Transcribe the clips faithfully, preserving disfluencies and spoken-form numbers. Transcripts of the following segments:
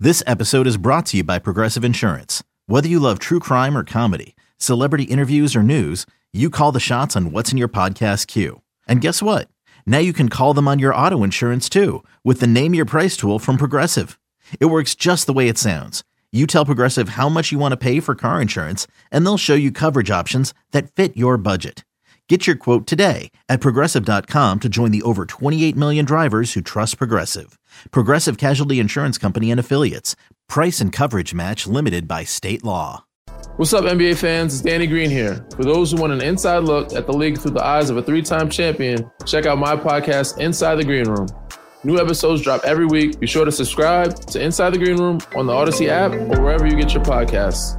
This episode is brought to you by Progressive Insurance. Whether you love true crime or comedy, celebrity interviews or news, you call the shots on what's in your podcast queue. And guess what? Now you can call them on your auto insurance too with the Name Your Price tool from Progressive. It works just the way it sounds. You tell Progressive how much you want to pay for car insurance, and they'll show you coverage options that fit your budget. Get your quote today at Progressive dot com to join the over twenty-eight million drivers who trust Progressive. Progressive Casualty Insurance Company and Affiliates. Price and coverage match limited by state law. What's up, N B A fans? It's Danny Green here. For those who want an inside look at the league through the eyes of a three-time champion, check out my podcast, Inside the Green Room. New episodes drop every week. Be sure to subscribe to Inside the Green Room on the Odyssey app or wherever you get your podcasts.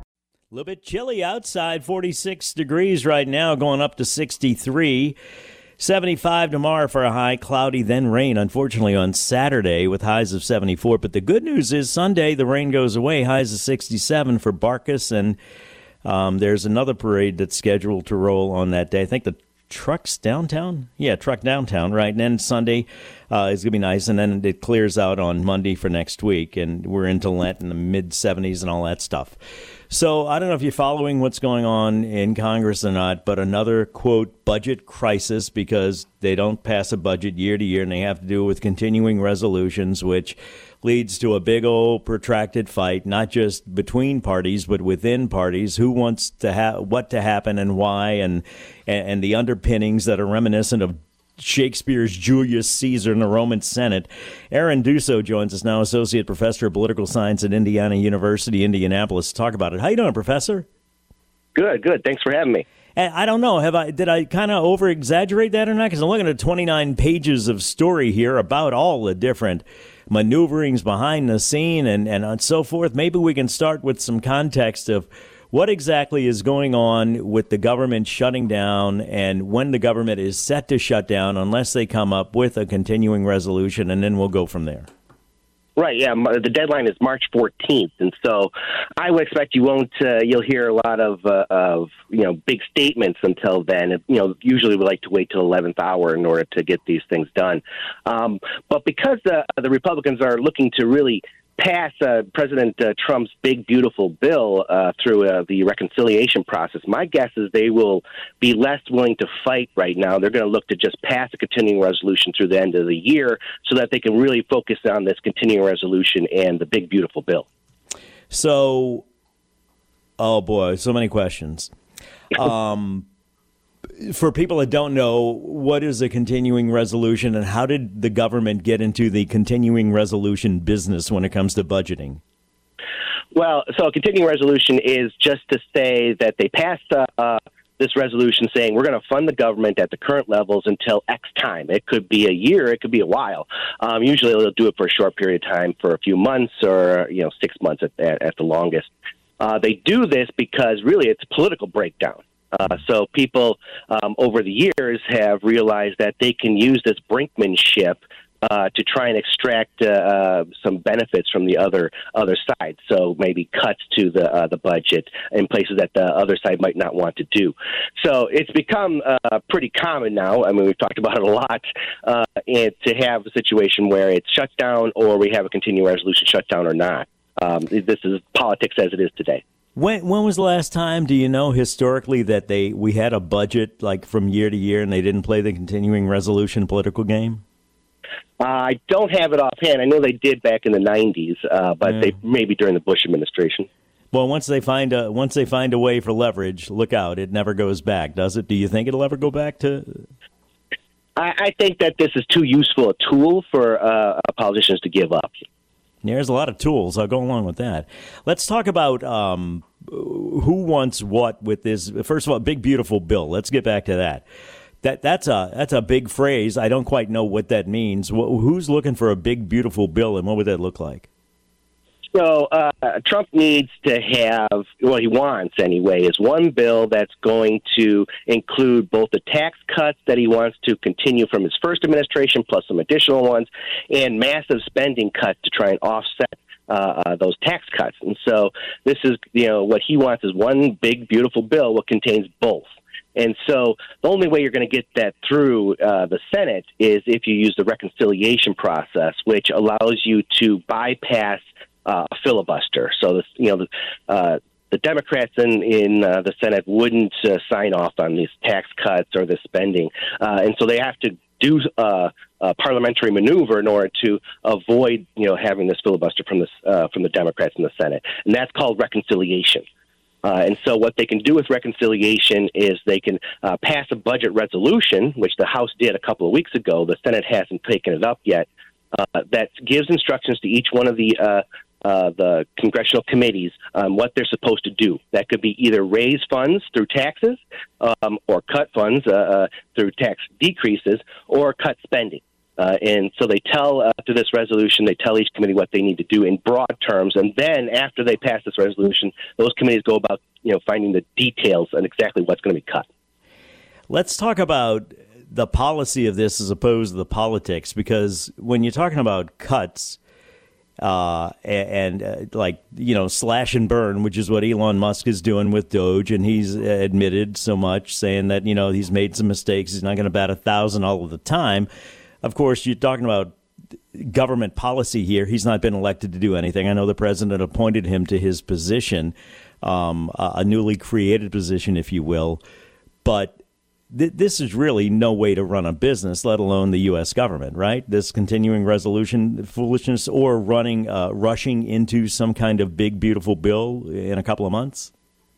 A little bit chilly outside, forty-six degrees right now, going up to sixty-three. seventy-five tomorrow for a high, cloudy, then rain, unfortunately, on Saturday with highs of seventy-four. But the good news is Sunday, the rain goes away, highs of sixty-seven for Barkus. And um, there's another parade that's scheduled to roll on that day. I think the Truck's downtown? Yeah, Truck downtown, right? And then Sunday uh, is going to be nice, and then it clears out on Monday for next week, and we're into Lent in the mid seventies and all that stuff. So I don't know if you're following what's going on in Congress or not, but another, quote, budget crisis because they don't pass a budget year to year, and they have to do it with continuing resolutions, which leads to a big old protracted fight, not just between parties, but within parties, who wants to have what to happen and why, and, and the underpinnings that are reminiscent of Shakespeare's Julius Caesar in the Roman Senate. Aaron Dusso joins us now, Associate Professor of Political Science at Indiana University, Indianapolis, to talk about it. How you doing, Professor? Good, good. Thanks for having me. And I don't know, have I did I kind of over-exaggerate that or not? Because I'm looking at twenty-nine pages of story here about all the different maneuverings behind the scene and, and so forth. Maybe we can start with some context of what exactly is going on with the government shutting down and when the government is set to shut down unless they come up with a continuing resolution, and then we'll go from there. Right, yeah. The deadline is March fourteenth, and so I would expect you won't. Uh, you'll hear a lot of, uh, of you know, big statements until then. You know, usually we like to wait till eleventh hour in order to get these things done. Um, but because the the Republicans are looking to really pass uh, President uh, Trump's big, beautiful bill uh, through uh, the reconciliation process, my guess is they will be less willing to fight right now. They're going to look to just pass a continuing resolution through the end of the year so that they can really focus on this continuing resolution and the big, beautiful bill. So, oh boy, so many questions. Um, for people that don't know, what is a continuing resolution and how did the government get into the continuing resolution business when it comes to budgeting? Well, so a continuing resolution is just to say that they passed uh, uh, this resolution saying we're going to fund the government at the current levels until X time. It could be a year, it could be a while. Um, usually they'll do it for a short period of time, for a few months or, you know, six months at, at, at the longest. Uh, they do this because really it's a political breakdown. Uh, so people um, over the years have realized that they can use this brinkmanship uh, to try and extract uh, uh, some benefits from the other other side. So maybe cuts to the uh, the budget in places that the other side might not want to do. So it's become uh, pretty common now. I mean, we've talked about it a lot, uh, and to have a situation where it's shut down or we have a continuing resolution shut down or not. Um, this is politics as it is today. When when was the last time, do you know, historically, that they we had a budget like from year to year and they didn't play the continuing resolution political game? Uh, I don't have it offhand. I know they did back in the nineties, uh, but yeah. they maybe during the Bush administration. Well, once they find a once they find a way for leverage, look out! It never goes back, does it? Do you think it'll ever go back to? I, I think that this is too useful a tool for uh, politicians to give up. There's a lot of tools. I'll go along with that. Let's talk about um, who wants what with this. First of all, big, beautiful bill. Let's get back to that. That that's a that's a big phrase. I don't quite know what that means. Who's looking for a big, beautiful bill, and what would that look like? So uh, Trump needs to have, what he wants anyway, is one bill that's going to include both the tax cuts that he wants to continue from his first administration, plus some additional ones, and massive spending cuts to try and offset uh, uh, those tax cuts. And so this is, you know, what he wants is one big, beautiful bill that contains both. And so the only way you're going to get that through uh, the Senate is if you use the reconciliation process, which allows you to bypass uh, a filibuster. So, this, you know, the, uh, the Democrats in, in uh, the Senate wouldn't uh, sign off on these tax cuts or the spending. Uh, and so they have to do uh, a parliamentary maneuver in order to avoid, you know, having this filibuster from, this, uh, from the Democrats in the Senate. And that's called reconciliation. Uh, and so what they can do with reconciliation is they can uh, pass a budget resolution, which the House did a couple of weeks ago. The Senate hasn't taken it up yet. Uh, that gives instructions to each one of the uh, uh, the congressional committees on what they're supposed to do. That could be either raise funds through taxes um, or cut funds uh, uh, through tax decreases or cut spending. Uh, and so they tell, uh, through this resolution, they tell each committee what they need to do in broad terms. And then after they pass this resolution, those committees go about, you know, finding the details and exactly what's going to be cut. Let's talk about the policy of this as opposed to the politics, because when you're talking about cuts uh, and, and uh, like, you know, slash and burn, which is what Elon Musk is doing with Doge, and he's admitted so much, saying that, you know, he's made some mistakes. He's not going to bat a thousand all of the time. Of course, you're talking about government policy here. He's not been elected to do anything. I know the president appointed him to his position, um, a newly created position, if you will. But th- this is really no way to run a business, let alone the U S government, right? This continuing resolution foolishness or running, uh, rushing into some kind of big, beautiful bill in a couple of months.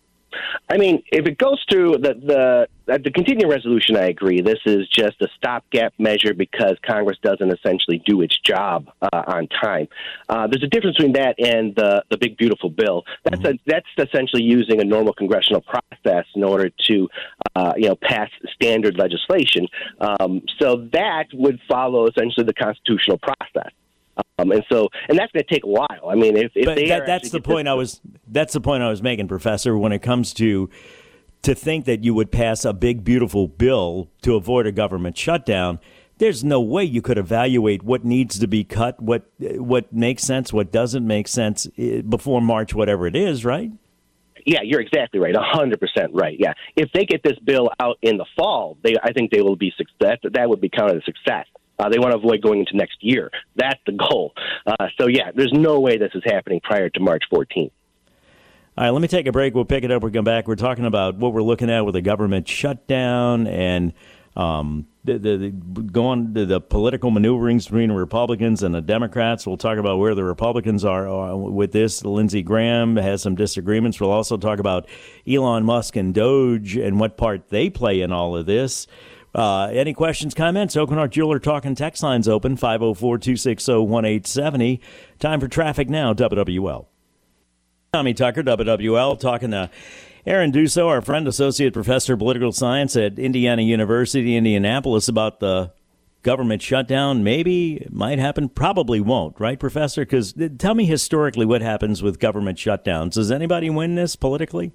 I mean, if it goes through the the, the continuing resolution, I agree. This is just a stopgap measure because Congress doesn't essentially do its job uh, on time. Uh, there's a difference between that and the the big beautiful bill. That's mm-hmm. a, that's essentially using a normal congressional process in order to uh, you know pass standard legislation. Um, so that would follow essentially the constitutional process. Um, and so, and that's going to take a while. I mean, if, if but they that, are that's the point I was. That's the point I was making, Professor. When it comes to to think that you would pass a big, beautiful bill to avoid a government shutdown, there's no way you could evaluate what needs to be cut, what what makes sense, what doesn't make sense before March, whatever it is, right? Yeah, you're exactly right. A hundred percent right. Yeah, if they get this bill out in the fall, they I think they will be success. That would be counted as success. Uh, they want to avoid going into next year. That's the goal. Uh, so, yeah, there's no way this is happening prior to March fourteenth. All right, let me take a break. We'll pick it up. We'll come back. We're talking about what we're looking at with the government shutdown and um, the, the, the going to the political maneuverings between the Republicans and the Democrats. We'll talk about where the Republicans are uh, with this. Lindsey Graham has some disagreements. We'll also talk about Elon Musk and Doge and what part they play in all of this. Uh, any questions, comments? Oakenhart Jeweler Talking text lines open, five oh four, two six oh, one eight seven oh. Time for traffic now, W W L. Tommy Tucker, W W L, talking to Aaron Dusso, our friend, Associate Professor of Political Science at Indiana University, Indianapolis, about the government shutdown. Maybe it might happen, probably won't, right, Professor? Because tell me historically what happens with government shutdowns. Does anybody win this politically?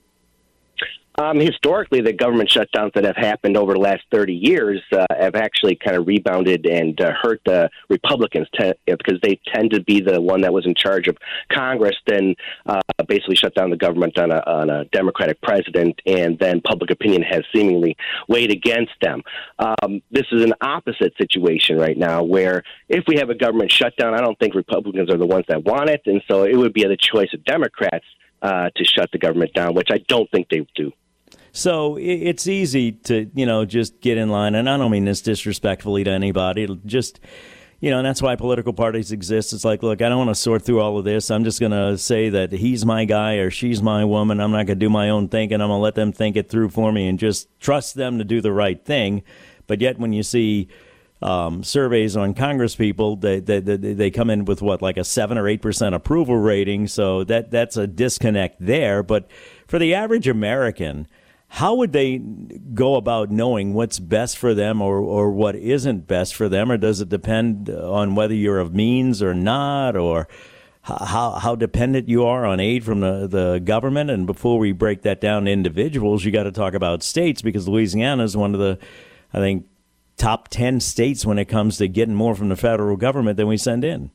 Um, historically, the government shutdowns that have happened over the last thirty years uh, have actually kind of rebounded and uh, hurt the Republicans te- because they tend to be the one that was in charge of Congress, then uh, basically shut down the government on a, on a Democratic president, and then public opinion has seemingly weighed against them. Um, this is an opposite situation right now where if we have a government shutdown, I don't think Republicans are the ones that want it, and so it would be the choice of Democrats uh, to shut the government down, which I don't think they do. So it's easy to, you know, just get in line. And I don't mean this disrespectfully to anybody. It'll just, you know, and that's why political parties exist. It's like, look, I don't want to sort through all of this. I'm just going to say that he's my guy or she's my woman. I'm not going to do my own thinking. I'm going to let them think it through for me and just trust them to do the right thing. But yet when you see um, surveys on Congress people, they, they, they, they come in with what, like a seven or eight percent approval rating. So that that's a disconnect there. But for the average American, how would they go about knowing what's best for them or, or what isn't best for them? Or does it depend on whether you're of means or not, or how how dependent you are on aid from the, the government? And before we break that down to individuals, you got to talk about states, because Louisiana is one of the, I think, top ten states when it comes to getting more from the federal government than we send in.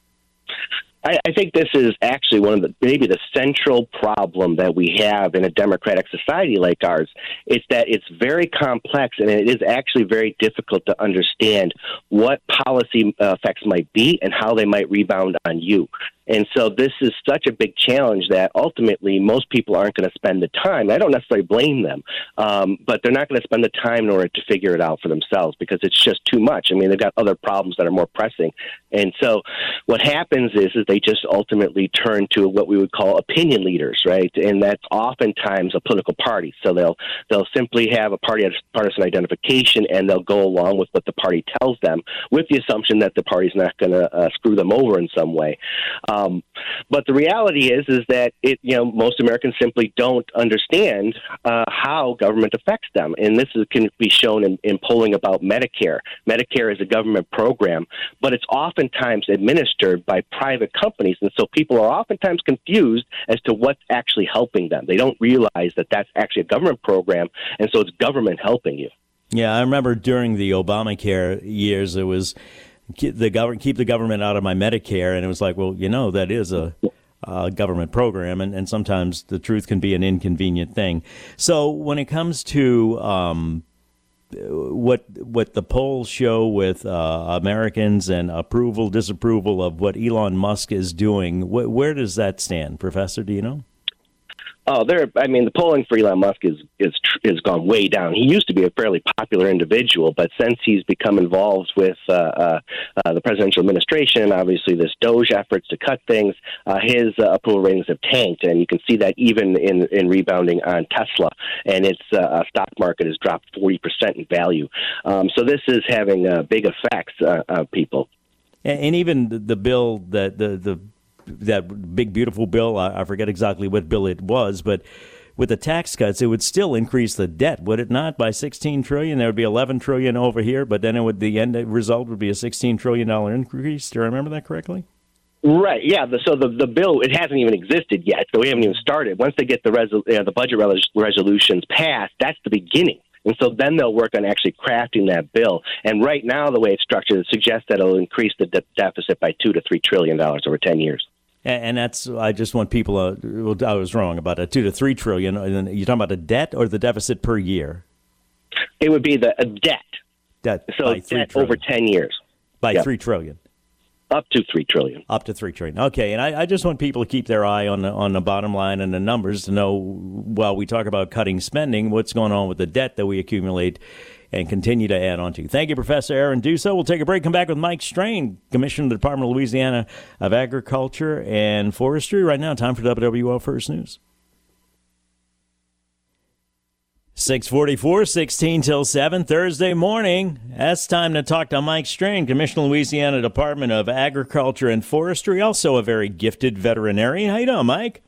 I, I think this is actually one of the, maybe the central problem that we have in a democratic society like ours. It's that it's very complex, and it is actually very difficult to understand what policy uh, effects might be and how they might rebound on you. And so this is such a big challenge that ultimately most people aren't going to spend the time. I don't necessarily blame them, um, but they're not going to spend the time in order to figure it out for themselves because it's just too much. I mean, they've got other problems that are more pressing. And so what happens is, is they just ultimately turn to what we would call opinion leaders, right? And that's oftentimes a political party. So they'll they'll simply have a party partisan identification, and they'll go along with what the party tells them, with the assumption that the party's not going to uh, screw them over in some way. Um, but the reality is, is that it, you know, most Americans simply don't understand uh, how government affects them, and this is, can be shown in, in polling about Medicare. Medicare is a government program, but it's oftentimes administered by private companies, and so people are oftentimes confused as to what's actually helping them. They don't realize that that's actually a government program, and so it's government helping you. Yeah, I remember during the Obamacare years, it was keep the government keep the government out of my Medicare, and it was like, well, you know, that is a, a government program, and, and sometimes the truth can be an inconvenient thing. So when it comes to um, what what the polls show with uh, Americans and approval, disapproval of what Elon Musk is doing, wh- where does that stand, Professor? Do you know? Oh, there. I mean, the polling for Elon Musk is is is gone way down. He used to be a fairly popular individual, but since he's become involved with uh, uh, uh, the presidential administration, obviously this Doge efforts to cut things, uh, his uh, approval ratings have tanked, and you can see that even in, in rebounding on Tesla, and its uh, stock market has dropped forty percent in value. Um, so this is having uh, big effects uh, on people. And, and even the, the bill that the the. that big, beautiful bill, I forget exactly what bill it was, but with the tax cuts, it would still increase the debt, would it not, by sixteen trillion dollars? There would be eleven trillion dollars over here, but then it would, the end result would be a sixteen trillion dollars increase. Do I remember that correctly? Right, yeah. The, so the the bill, it hasn't even existed yet, so we haven't even started. Once they get the resol- uh, the budget res- resolutions passed, that's the beginning. And so then they'll work on actually crafting that bill. And right now, the way it's structured, it suggests that it'll increase the de- deficit by two to three trillion dollars over ten years. And that's, I just want people, uh, I was wrong about a two to three trillion. And you're talking about the debt or the deficit per year? It would be the uh, debt. Debt so by three debt trillion. over ten years. By yep. three trillion. Up to three trillion. Up to three trillion. Okay, and I, I just want people to keep their eye on the, on the bottom line and the numbers to know, while we talk about cutting spending, what's going on with the debt that we accumulate and continue to add on to. Thank you, Professor Aaron Duso. We'll take a break, come back with Mike Strain, Commissioner of the Department of Louisiana of Agriculture and Forestry. Right now, time for W W O First News. six forty-four, sixteen till seven, Thursday morning. That's time to talk to Mike Strain, Commissioner of Louisiana Department of Agriculture and Forestry, also a very gifted veterinarian. How you doing, Mike?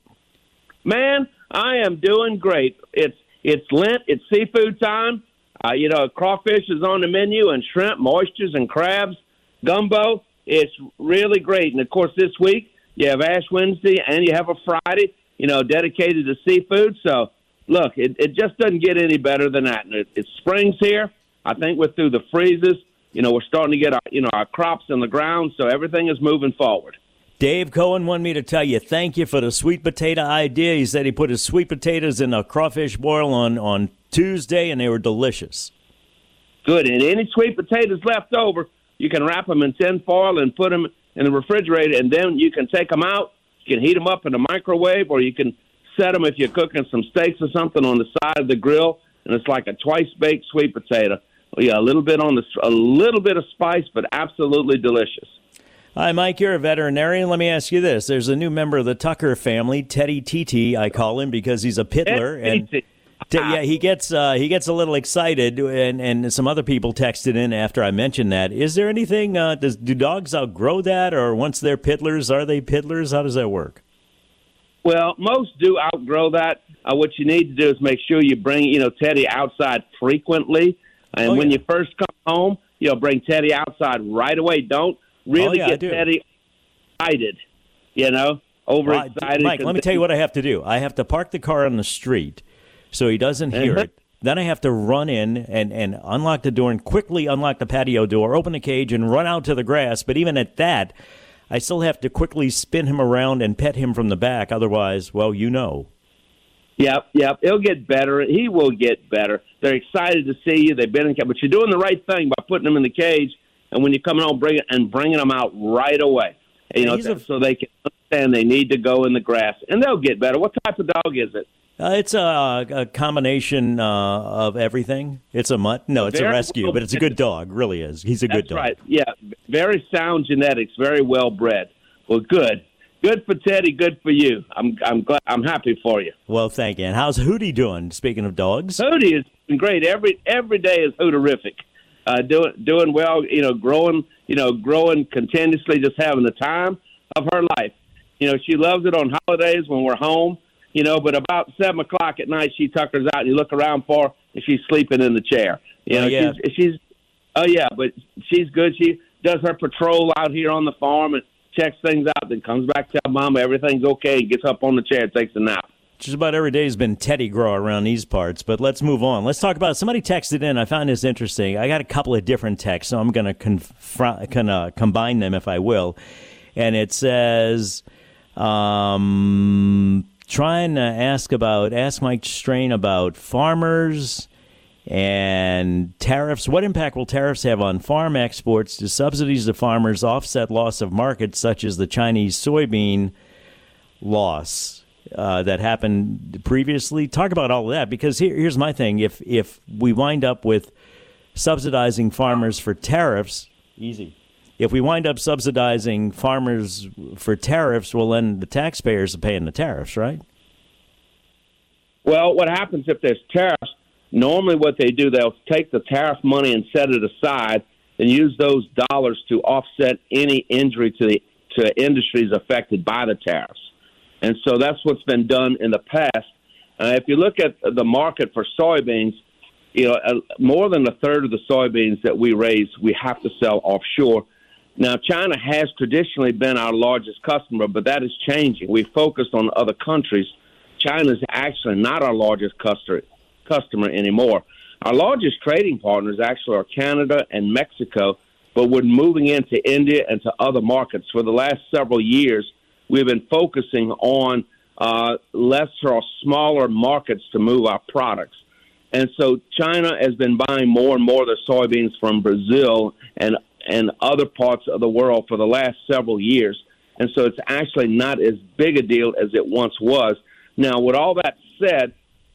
Man, I am doing great. It's it's Lent. It's seafood time. Uh, you know, crawfish is on the menu, and shrimp, oysters, and crabs, gumbo. It's really great. And, of course, this week you have Ash Wednesday and you have a Friday, you know, dedicated to seafood. So, look, it, it just doesn't get any better than that. And it, it's spring's here. I think we're through the freezes. You know, we're starting to get our, you know, our crops in the ground, so everything is moving forward. Dave Cohen wanted me to tell you thank you for the sweet potato idea. He said he put his sweet potatoes in a crawfish boil on, on Tuesday, and they were delicious. Good. And any sweet potatoes left over, you can wrap them in tin foil and put them in the refrigerator, and then you can take them out. You can heat them up in the microwave, or you can set them if you're cooking some steaks or something on the side of the grill, and it's like a twice-baked sweet potato. Yeah, a little bit on the a little bit of spice, but absolutely delicious. Hi, Mike. You're a veterinarian. Let me ask you this. There's a new member of the Tucker family, Teddy Titi, I call him because he's a pittler. And t- yeah, he gets uh, he gets a little excited, and, and some other people texted in after I mentioned that. Is there anything, uh, does, do dogs outgrow that, or once they're pittlers, are they pittlers? How does that work? Well, most do outgrow that. Uh, what you need to do is make sure you bring, you know, Teddy outside frequently. And oh, when yeah. you first come home, you know, bring Teddy outside right away. Don't really oh, yeah, get Teddy excited, you know, overexcited. Well, Mike, let me tell you what I have to do. I have to park the car on the street so he doesn't hear it. Then I have to run in and, and unlock the door and quickly unlock the patio door, open the cage, and run out to the grass. But even at that, I still have to quickly spin him around and pet him from the back. Otherwise, well, you know. Yep, yep. He'll get better. He will get better. They're excited to see you. They've been in, but you're doing the right thing by putting them in the cage. And when you're coming home, bring it and bringing them out right away. You know, a, so they can understand they need to go in the grass, and they'll get better. What type of dog is it? Uh, it's a, a combination uh, of everything. It's a mutt. No, it's very a rescue, well, but it's a good dog. Really is. He's a That's good dog. Right. Yeah, very sound genetics, very well bred. Well, good, good for Teddy. Good for you. I'm I'm glad. I'm happy for you. Well, thank you. And how's Hootie doing? Speaking of dogs, Hootie is great. Every every day is Hooterific. Uh, doing doing well. You know, growing. You know, growing continuously. Just having the time of her life. You know, she loves it on holidays when we're home. You know, but about seven o'clock at night, she tuckers out, and you look around for her, and she's sleeping in the chair. You know, oh, yeah. she's, she's, oh yeah, but she's good. She does her patrol out here on the farm and checks things out, then comes back, tells Mama everything's okay, gets up on the chair, takes a nap. Just about every day has been Teddy grow around these parts, but let's move on. Let's talk about, somebody texted in. I found this interesting. I got a couple of different texts, so I'm going to confront, kind of combine them if I will. And it says, um, trying to ask about, ask Mike Strain about farmers and tariffs. What impact will tariffs have on farm exports? Do subsidies to farmers offset loss of markets, such as the Chinese soybean loss uh, that happened previously? Talk about all of that, because here, here's my thing. If if we wind up with subsidizing farmers for tariffs, easy. If we wind up subsidizing farmers for tariffs, well, then the taxpayers are paying the tariffs, right? Well, what happens if there's tariffs? Normally what they do, they'll take the tariff money and set it aside and use those dollars to offset any injury to the to industries affected by the tariffs. And so that's what's been done in the past. Uh, if you look at the market for soybeans, you know, uh, more than a third of the soybeans that we raise, we have to sell offshore. Now, China has traditionally been our largest customer, but that is changing. We focused on other countries. China is actually not our largest customer customer anymore. Our largest trading partners actually are Canada and Mexico, but we're moving into India and to other markets. For the last several years, we've been focusing on uh, lesser or smaller markets to move our products. And so China has been buying more and more of the soybeans from Brazil and and other parts of the world for the last several years. And so it's actually not as big a deal as it once was. Now, with all that said,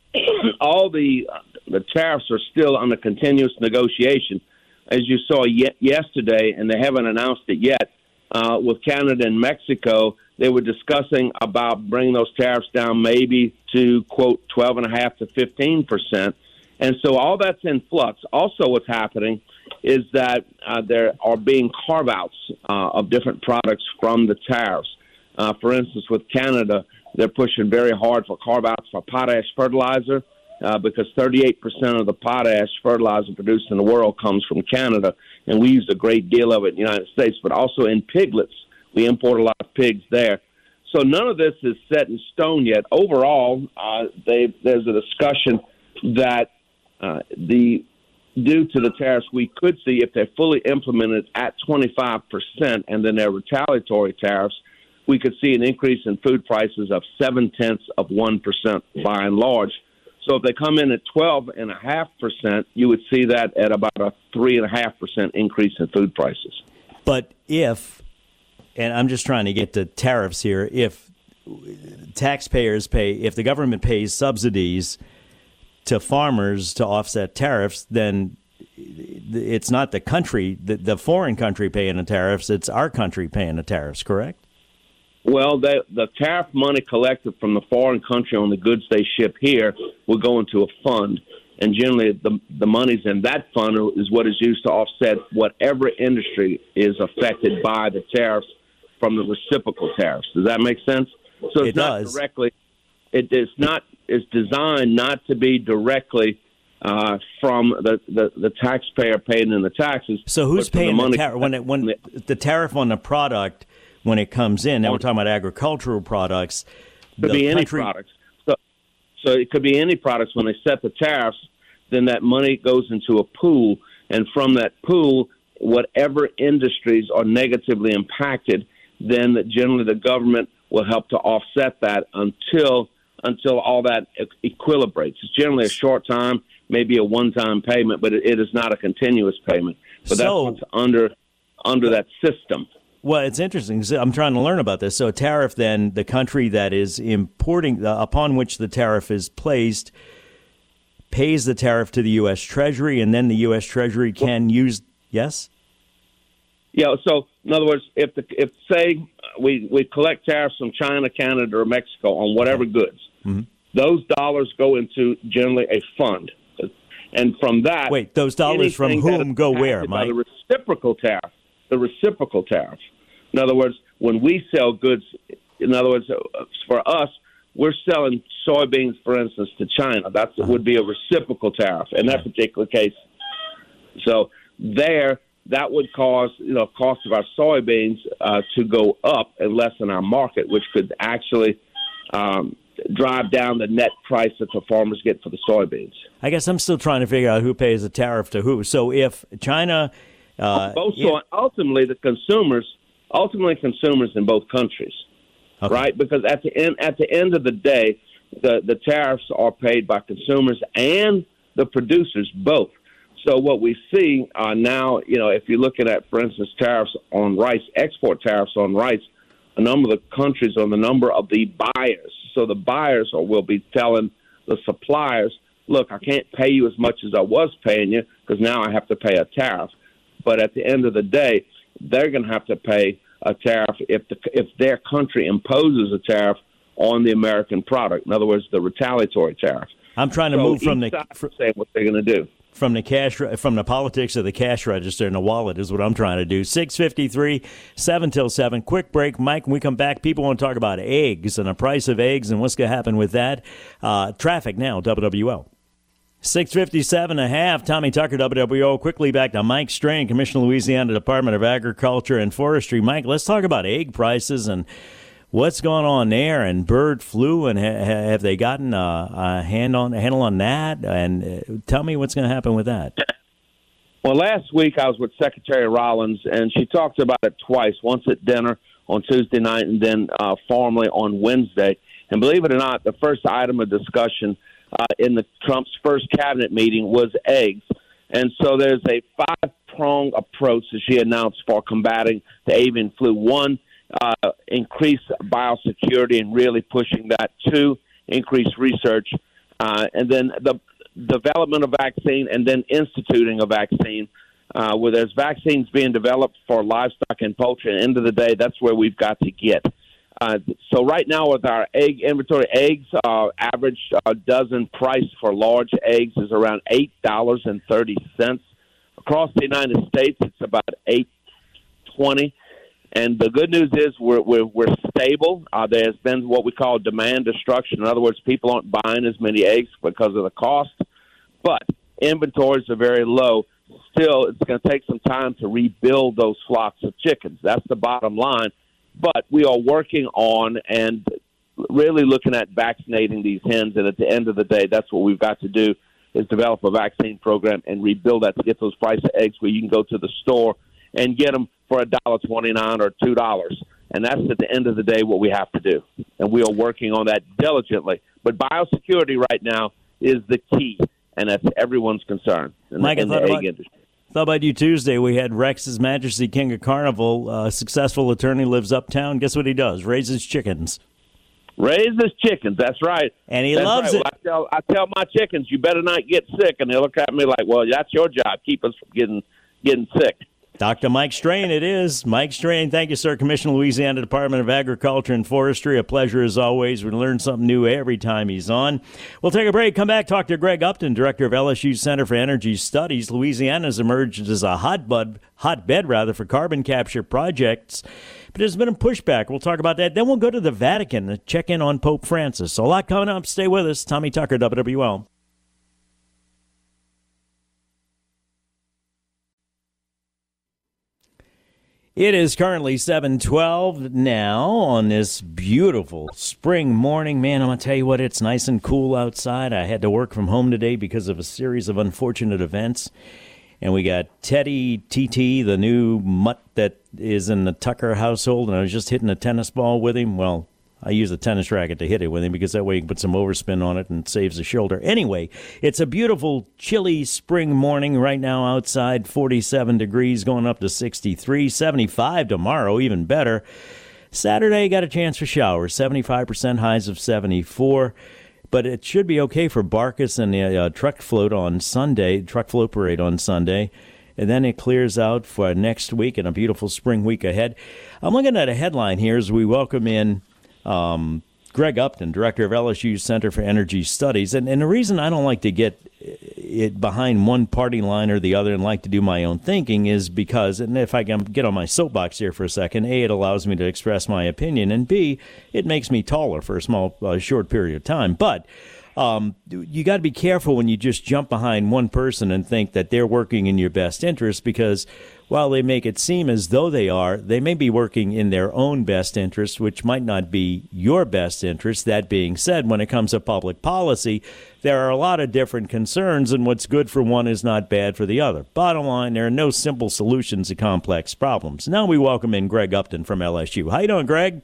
all the uh, the tariffs are still under continuous negotiation. As you saw ye- yesterday, and they haven't announced it yet, uh, with Canada and Mexico, they were discussing about bringing those tariffs down maybe to, quote, twelve point five to fifteen percent. And so all that's in flux. Also what's happening is that uh, there are being carve-outs uh, of different products from the tariffs. Uh, for instance, with Canada, they're pushing very hard for carve-outs for potash fertilizer uh, because thirty-eight percent of the potash fertilizer produced in the world comes from Canada, and we use a great deal of it in the United States, but also in piglets. We import a lot of pigs there. So none of this is set in stone yet. Overall, uh, they, there's a discussion that uh, the due to the tariffs, we could see, if they're fully implemented at twenty-five percent and then they're retaliatory tariffs, we could see an increase in food prices of seven-tenths of one percent by and large. So if they come in at twelve point five percent, you would see that at about a three point five percent increase in food prices. But if, and I'm just trying to get to tariffs here, if taxpayers pay, if the government pays subsidies to farmers to offset tariffs, then it's not the country, the, the foreign country paying the tariffs, it's our country paying the tariffs, correct? Well, they, the tariff money collected from the foreign country on the goods they ship here will go into a fund. And generally, the, the monies in that fund is what is used to offset whatever industry is affected by the tariffs from the reciprocal tariffs. Does that make sense? So it's it not does. directly. It is not. It's designed not to be directly uh, from the, the, the taxpayer paying in the taxes. So who's paying the, the money tar- when it, when the tariff on the product when it comes in? Now we're talking about agricultural products. Could be any country- products. So, so it could be any products. When they set the tariffs, then that money goes into a pool, and from that pool, whatever industries are negatively impacted, then generally the government will help to offset that until until all that equilibrates. It's generally a short time, maybe a one-time payment, but it, it is not a continuous payment. But so, that's what's under under that system. Well, it's interesting. I'm trying to learn about this. So a tariff, then, the country that is importing, uh, upon which the tariff is placed, pays the tariff to the U S. Treasury, and then the U S. Treasury can use, yes? Yeah, so in other words, if, the, if say, we, we collect tariffs from China, Canada, or Mexico on whatever okay. goods, mm-hmm. those dollars go into generally a fund. And from that... Wait, those dollars from whom go where, Mike? The reciprocal tariff. The reciprocal tariff. In other words, when we sell goods, in other words, for us, we're selling soybeans, for instance, to China. That uh-huh. would be a reciprocal tariff in that particular case. So there, that would cause, you know, cost of our soybeans uh, to go up and lessen our market, which could actually um, drive down the net price that the farmers get for the soybeans. I guess I'm still trying to figure out who pays the tariff to who. So if China... Uh, both, so ultimately, the consumers, ultimately consumers in both countries, okay. right? Because at the end, at the end of the day, the, the tariffs are paid by consumers and the producers both. So what we see uh, now, you know, if you're looking at, for instance, tariffs on rice, export tariffs on rice, a number of the countries on the number of the buyers. So the buyers are, will be telling the suppliers, look, I can't pay you as much as I was paying you because now I have to pay a tariff. But at the end of the day, they're going to have to pay a tariff if the, if their country imposes a tariff on the American product. In other words, the retaliatory tariff. I'm trying to so move from the fr- saying what they're going to do from the cash from the politics of the cash register and the wallet is what I'm trying to do. six fifty-three, seven till seven. Quick break, Mike. When we come back, people want to talk about eggs and the price of eggs and what's going to happen with that. Uh, traffic now, W W L. six fifty-seven and a half, Tommy Tucker, W W O. Quickly back to Mike Strain, Commissioner, Louisiana Department of Agriculture and Forestry. Mike, let's talk about egg prices and what's going on there and bird flu, and ha- have they gotten a, a hand on a handle on that? And uh, tell me what's going to happen with that. Well, last week I was with Secretary Rollins, and she talked about it twice, once at dinner on Tuesday night and then uh, formally on Wednesday. And believe it or not, the first item of discussion Uh, in the Trump's first cabinet meeting was eggs. And so there's a five-pronged approach that she announced for combating the avian flu. One, uh, increase biosecurity and really pushing that. Two, increase research. Uh, and then the development of vaccine and then instituting a vaccine. Uh, where there's vaccines being developed for livestock and poultry. At the end of the day, that's where we've got to get. Uh, so right now with our egg inventory, eggs, uh, average uh, dozen price for large eggs is around eight dollars and thirty cents. Across the United States, it's about eight twenty. And the good news is we're we're, we're stable. Uh, there's been what we call demand destruction. In other words, people aren't buying as many eggs because of the cost. But inventories are very low. Still, it's going to take some time to rebuild those flocks of chickens. That's the bottom line. But we are working on and really looking at vaccinating these hens. And at the end of the day, that's what we've got to do is develop a vaccine program and rebuild that to get those price of eggs where you can go to the store and get them for one dollar twenty-nine or two dollars. And that's at the end of the day what we have to do. And we are working on that diligently. But biosecurity right now is the key, and that's everyone's concern in, Mike, in the egg industry. Thought about you Tuesday. We had Rex's Majesty, King of Carnival, a successful attorney, lives uptown. Guess what he does? Raises chickens. Raises chickens, that's right. And he that's loves right. it. Well, I, tell, I tell my chickens, you better not get sick. And they look at me like, well, that's your job. Keep us from getting, getting sick. Doctor Mike Strain, it is. Mike Strain, thank you, sir. Commissioner, Louisiana Department of Agriculture and Forestry. A pleasure as always. We learn something new every time he's on. We'll take a break, come back, talk to Greg Upton, director of L S U's Center for Energy Studies. Louisiana has emerged as a hotbed, hotbed rather, for carbon capture projects, but there's been a pushback. We'll talk about that. Then we'll go to the Vatican to check in on Pope Francis. So a lot coming up. Stay with us. Tommy Tucker, W W L. It is currently seven twelve now on this beautiful spring morning. Man, I'm going to tell you what, it's nice and cool outside. I had to work from home today because of a series of unfortunate events. And we got Teddy T T, the new mutt that is in the Tucker household, and I was just hitting a tennis ball with him. Well, I use a tennis racket to hit it with him because that way you can put some overspin on it and saves the shoulder. Anyway, it's a beautiful, chilly spring morning right now outside, forty-seven degrees going up to sixty-three, seventy-five tomorrow, even better. Saturday, got a chance for showers, seventy-five percent, highs of seventy-four. But it should be okay for Barkus and the uh, truck float on Sunday, truck float parade on Sunday. And then it clears out for next week and a beautiful spring week ahead. I'm looking at a headline here as we welcome in um, Greg Upton, director of L S U's Center for Energy Studies. And, and the reason I don't like to get it behind one party line or the other and like to do my own thinking is because, and if I can get on my soapbox here for a second, A, it allows me to express my opinion, and B, it makes me taller for a small, uh, short period of time. But Um, you got to be careful when you just jump behind one person and think that they're working in your best interest, because while they make it seem as though they are, they may be working in their own best interest, which might not be your best interest. That being said, when it comes to public policy, there are a lot of different concerns, and what's good for one is not bad for the other. Bottom line, there are no simple solutions to complex problems. Now we welcome in Greg Upton from L S U. How you doing, Greg?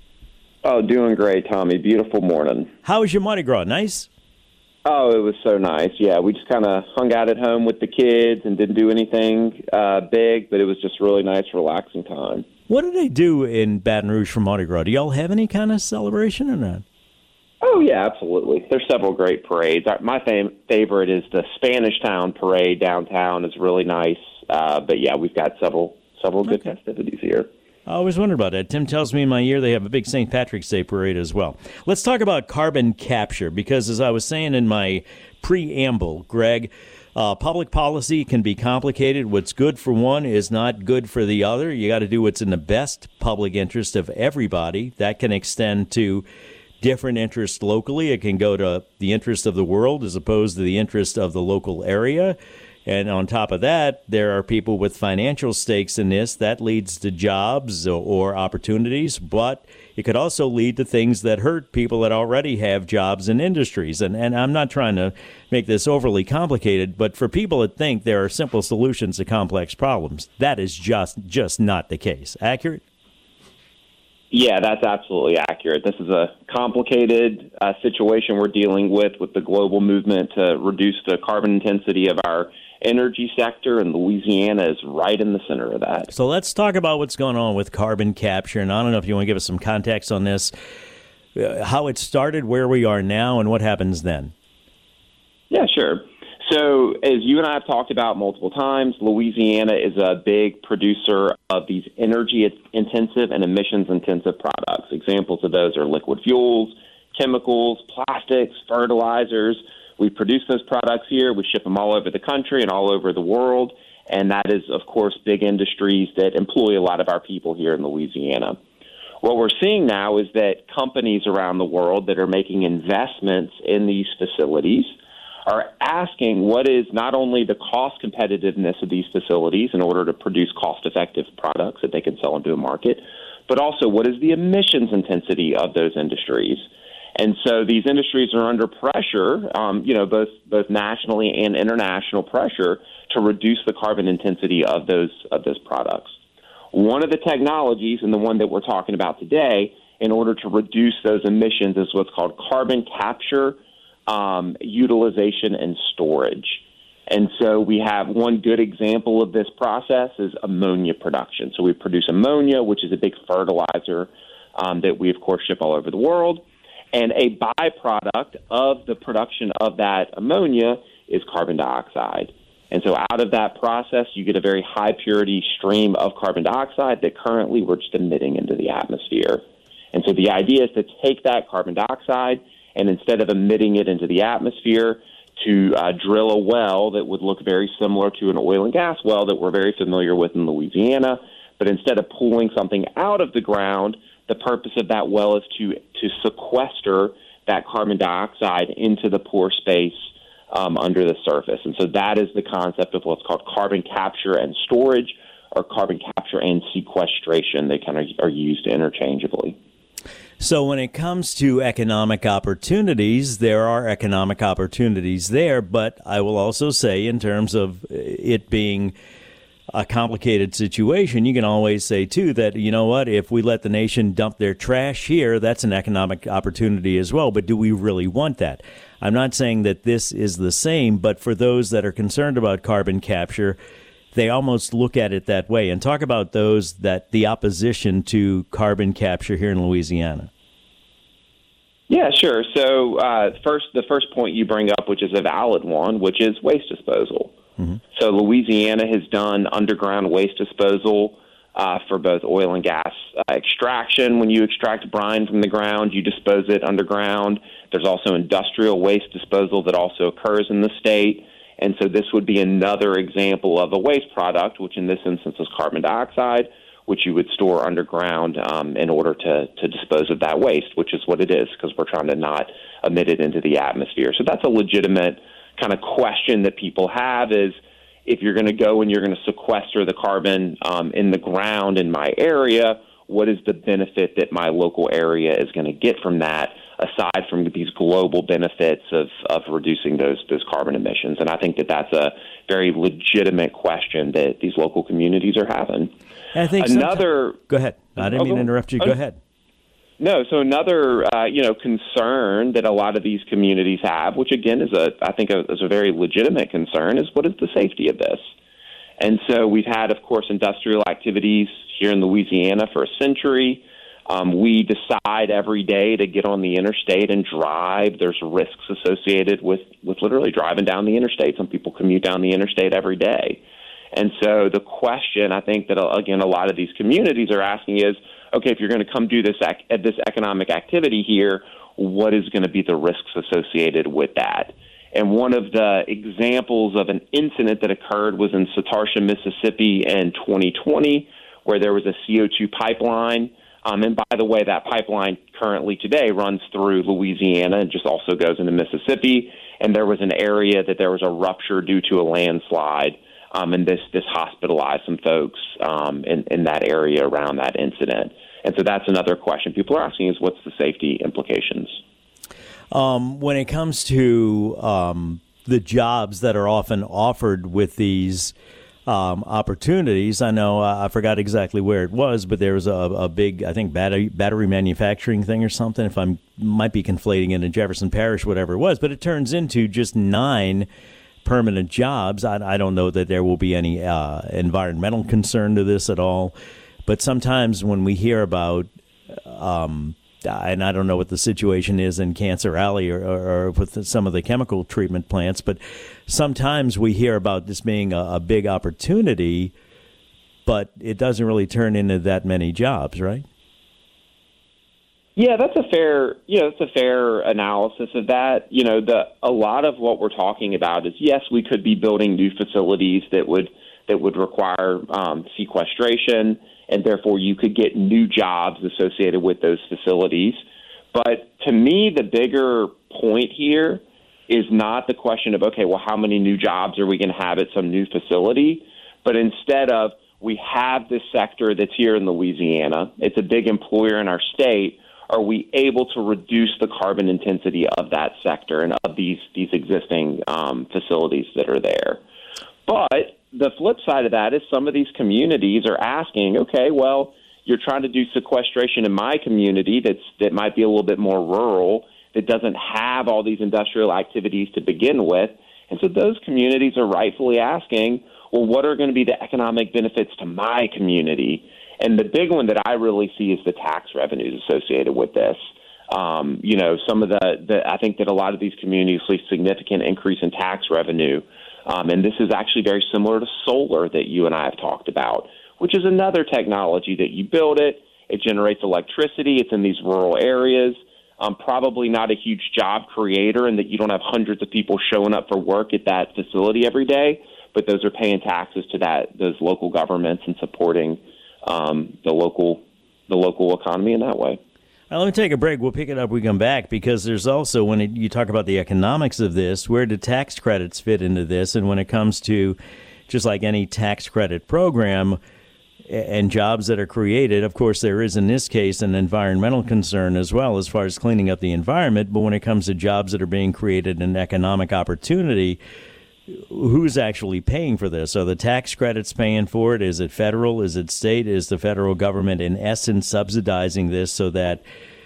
Oh, doing great, Tommy. Beautiful morning. How was your Mardi Gras? Nice? Oh, it was so nice. Yeah, we just kind of hung out at home with the kids and didn't do anything uh, big, but it was just really nice, relaxing time. What do they do in Baton Rouge for Mardi Gras? Do y'all have any kind of celebration or not? Oh, yeah, absolutely. There's several great parades. My fam- favorite is the Spanish Town Parade downtown. It's really nice. Uh, but, yeah, we've got several several good okay. festivities here. I always wondered about that. Tim tells me in my year they have a big Saint Patrick's Day parade as well. Let's talk about carbon capture, because as I was saying in my preamble, Greg, uh, public policy can be complicated. What's good for one is not good for the other. You got to do what's in the best public interest of everybody. That can extend to different interests locally. It can go to the interest of the world as opposed to the interest of the local area. And on top of that, there are people with financial stakes in this. That leads to jobs or, or opportunities, but it could also lead to things that hurt people that already have jobs in industries. And, and I'm not trying to make this overly complicated, but for people that think there are simple solutions to complex problems, that is just just not the case. Accurate? Yeah, that's absolutely accurate. This is a complicated uh, situation we're dealing with, with the global movement to reduce the carbon intensity of our energy sector, and Louisiana is right in the center of that. So let's talk about what's going on with carbon capture. And I don't know if you want to give us some context on this, uh, how it started, where we are now, and what happens then. Yeah, sure. So as you and I have talked about multiple times, Louisiana is a big producer of these energy-intensive and emissions-intensive products. Examples of those are liquid fuels, chemicals, plastics, fertilizers. We produce those products here. We ship them all over the country and all over the world. And that is, of course, big industries that employ a lot of our people here in Louisiana. What we're seeing now is that companies around the world that are making investments in these facilities are asking what is not only the cost competitiveness of these facilities in order to produce cost-effective products that they can sell into a market, but also what is the emissions intensity of those industries. And so these industries are under pressure, um, you know, both both nationally and international pressure to reduce the carbon intensity of those of those products. One of the technologies, and the one that we're talking about today, in order to reduce those emissions is what's called carbon capture, um, utilization, and storage. And so we have one good example of this process is ammonia production. So we produce ammonia, which is a big fertilizer um, that we, of course, ship all over the world. And a byproduct of the production of that ammonia is carbon dioxide. And so out of that process, you get a very high purity stream of carbon dioxide that currently we're just emitting into the atmosphere. And so the idea is to take that carbon dioxide and instead of emitting it into the atmosphere, to uh, drill a well that would look very similar to an oil and gas well that we're very familiar with in Louisiana. But instead of pulling something out of the ground, the purpose of that well is to, to sequester that carbon dioxide into the pore space um, under the surface. And so that is the concept of what's called carbon capture and storage, or carbon capture and sequestration. They kind of are used interchangeably. So when it comes to economic opportunities, there are economic opportunities there, but I will also say in terms of it being a complicated situation, you can always say, too, that, you know what, if we let the nation dump their trash here, that's an economic opportunity as well. But do we really want that? I'm not saying that this is the same, but for those that are concerned about carbon capture, they almost look at it that way. And talk about those that the opposition to carbon capture here in Louisiana. Yeah, sure. So uh, first, the first point you bring up, which is a valid one, which is waste disposal. Mm-hmm. So Louisiana has done underground waste disposal uh, for both oil and gas uh, extraction. When you extract brine from the ground, you dispose it underground. There's also industrial waste disposal that also occurs in the state. And so this would be another example of a waste product, which in this instance is carbon dioxide, which you would store underground um, in order to, to dispose of that waste, which is what it is, because we're trying to not emit it into the atmosphere. So that's a legitimate kind of question that people have, is if you're going to go and you're going to sequester the carbon um, in the ground in my area, what is the benefit that my local area is going to get from that, aside from these global benefits of, of reducing those those carbon emissions? And I think that that's a very legitimate question that these local communities are having. I think another. Go ahead. I didn't oh, mean to interrupt you. Go oh, ahead. No, so another uh, you know concern that a lot of these communities have, which again is a I think a, is a very legitimate concern, is what is the safety of this? And so we've had, of course, industrial activities here in Louisiana for a century. Um, we decide every day to get on the interstate and drive. There's risks associated with, with literally driving down the interstate. Some people commute down the interstate every day. And so the question I think that, again, a lot of these communities are asking is, okay, if you're going to come do this ec- this economic activity here, what is going to be the risks associated with that? And one of the examples of an incident that occurred was in Satarsha, Mississippi in twenty twenty, where there was a C O two pipeline. Um, and by the way, that pipeline currently today runs through Louisiana and just also goes into Mississippi. And there was an area that there was a rupture due to a landslide. Um, and this, this hospitalized some folks um, in, in that area around that incident. And so that's another question people are asking, is what's the safety implications? Um, when it comes to um, the jobs that are often offered with these um, opportunities, I know uh, I forgot exactly where it was, but there was a, a big, I think, battery, battery manufacturing thing or something, if I might be conflating it in Jefferson Parish, whatever it was. But it turns into just nine permanent jobs. I, I don't know that there will be any uh, environmental concern to this at all. But sometimes when we hear about, um, and I don't know what the situation is in Cancer Alley or, or, or with some of the chemical treatment plants, but sometimes we hear about this being a, a big opportunity, but it doesn't really turn into that many jobs, right? Yeah, that's a fair, you know, that's a fair analysis of that. You know, the a lot of what we're talking about is, yes, we could be building new facilities that would that would require um, sequestration, and therefore you could get new jobs associated with those facilities. But to me, the bigger point here is not the question of, okay, well, how many new jobs are we going to have at some new facility? But instead of, we have this sector that's here in Louisiana, it's a big employer in our state, are we able to reduce the carbon intensity of that sector and of these, these existing um, facilities that are there? But the flip side of that is some of these communities are asking, okay, well, you're trying to do sequestration in my community that's that might be a little bit more rural, that doesn't have all these industrial activities to begin with. And so those communities are rightfully asking, well, what are going to be the economic benefits to my community? And the big one that I really see is the tax revenues associated with this. Um, you know, some of the, the, I think that a lot of these communities see significant increase in tax revenue. Um, and this is actually very similar to solar that you and I have talked about, which is another technology that you build it, it generates electricity, it's in these rural areas, um, probably not a huge job creator in that you don't have hundreds of people showing up for work at that facility every day, but those are paying taxes to that those local governments and supporting um, the local the local economy in that way. Now, let me take a break. We'll pick it up when we come back, because there's also, when it, you talk about the economics of this, where do tax credits fit into this? And when it comes to, just like any tax credit program and jobs that are created, of course, there is in this case an environmental concern as well as far as cleaning up the environment. But when it comes to jobs that are being created and economic opportunity, who's actually paying for this? Are the tax credits paying for it? Is it federal? Is it state? Is the federal government, in essence, subsidizing this so that,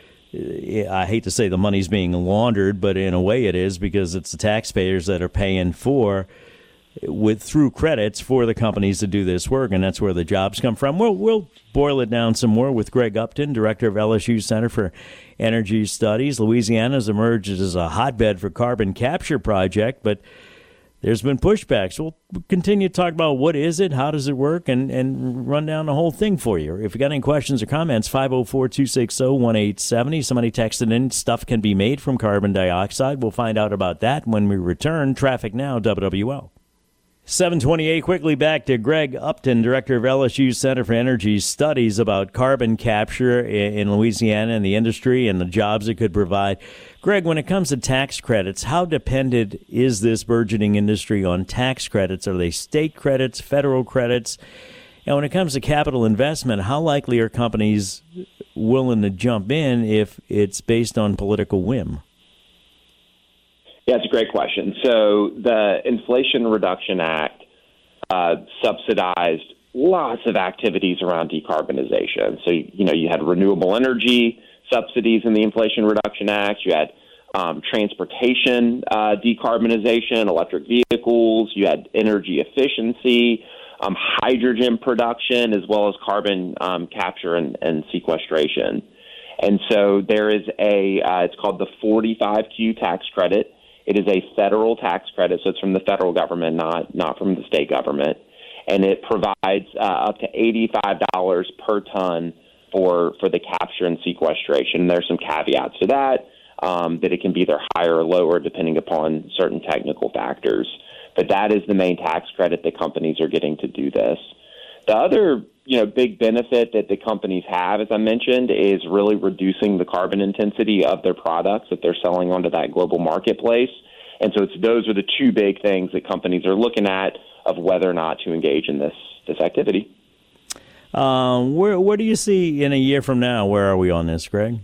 I hate to say the money's being laundered, but in a way it is, because it's the taxpayers that are paying for, with through credits for the companies to do this work, and that's where the jobs come from. We'll, we'll boil it down some more with Greg Upton, director of L S U Center for Energy Studies. Louisiana has emerged as a hotbed for carbon capture project, but there's been pushbacks. We'll continue to talk about what is it, how does it work, and, and run down the whole thing for you. If you got any questions or comments, five oh four, two six oh, one eight seven oh. Somebody texted in, stuff can be made from carbon dioxide. We'll find out about that when we return. Traffic now, W W L. seven twenty-eight, quickly back to Greg Upton, director of L S U Center for Energy Studies, about carbon capture in Louisiana and the industry and the jobs it could provide. Greg, when it comes to tax credits, how dependent is this burgeoning industry on tax credits? Are they state credits, federal credits? And when it comes to capital investment, how likely are companies willing to jump in if it's based on political whim? Yeah, it's a great question. So the Inflation Reduction Act uh, subsidized lots of activities around decarbonization. So, you know, you had renewable energy subsidies in the Inflation Reduction Act. You had um, transportation uh, decarbonization, electric vehicles. You had energy efficiency, um, hydrogen production, as well as carbon um, capture and, and sequestration. And so there is a, uh, it's called the forty-five Q tax credit. It is a federal tax credit, so it's from the federal government, not not from the state government. And it provides uh, up to eighty-five dollars per ton for for the capture and sequestration. There's some caveats to that, um, that it can be either higher or lower depending upon certain technical factors. But that is the main tax credit that companies are getting to do this. The other, you know, big benefit that the companies have, as I mentioned, is really reducing the carbon intensity of their products that they're selling onto that global marketplace. And so it's, those are the two big things that companies are looking at of whether or not to engage in this this activity. Um, where where do you see in a year from now? Where are we on this, Greg?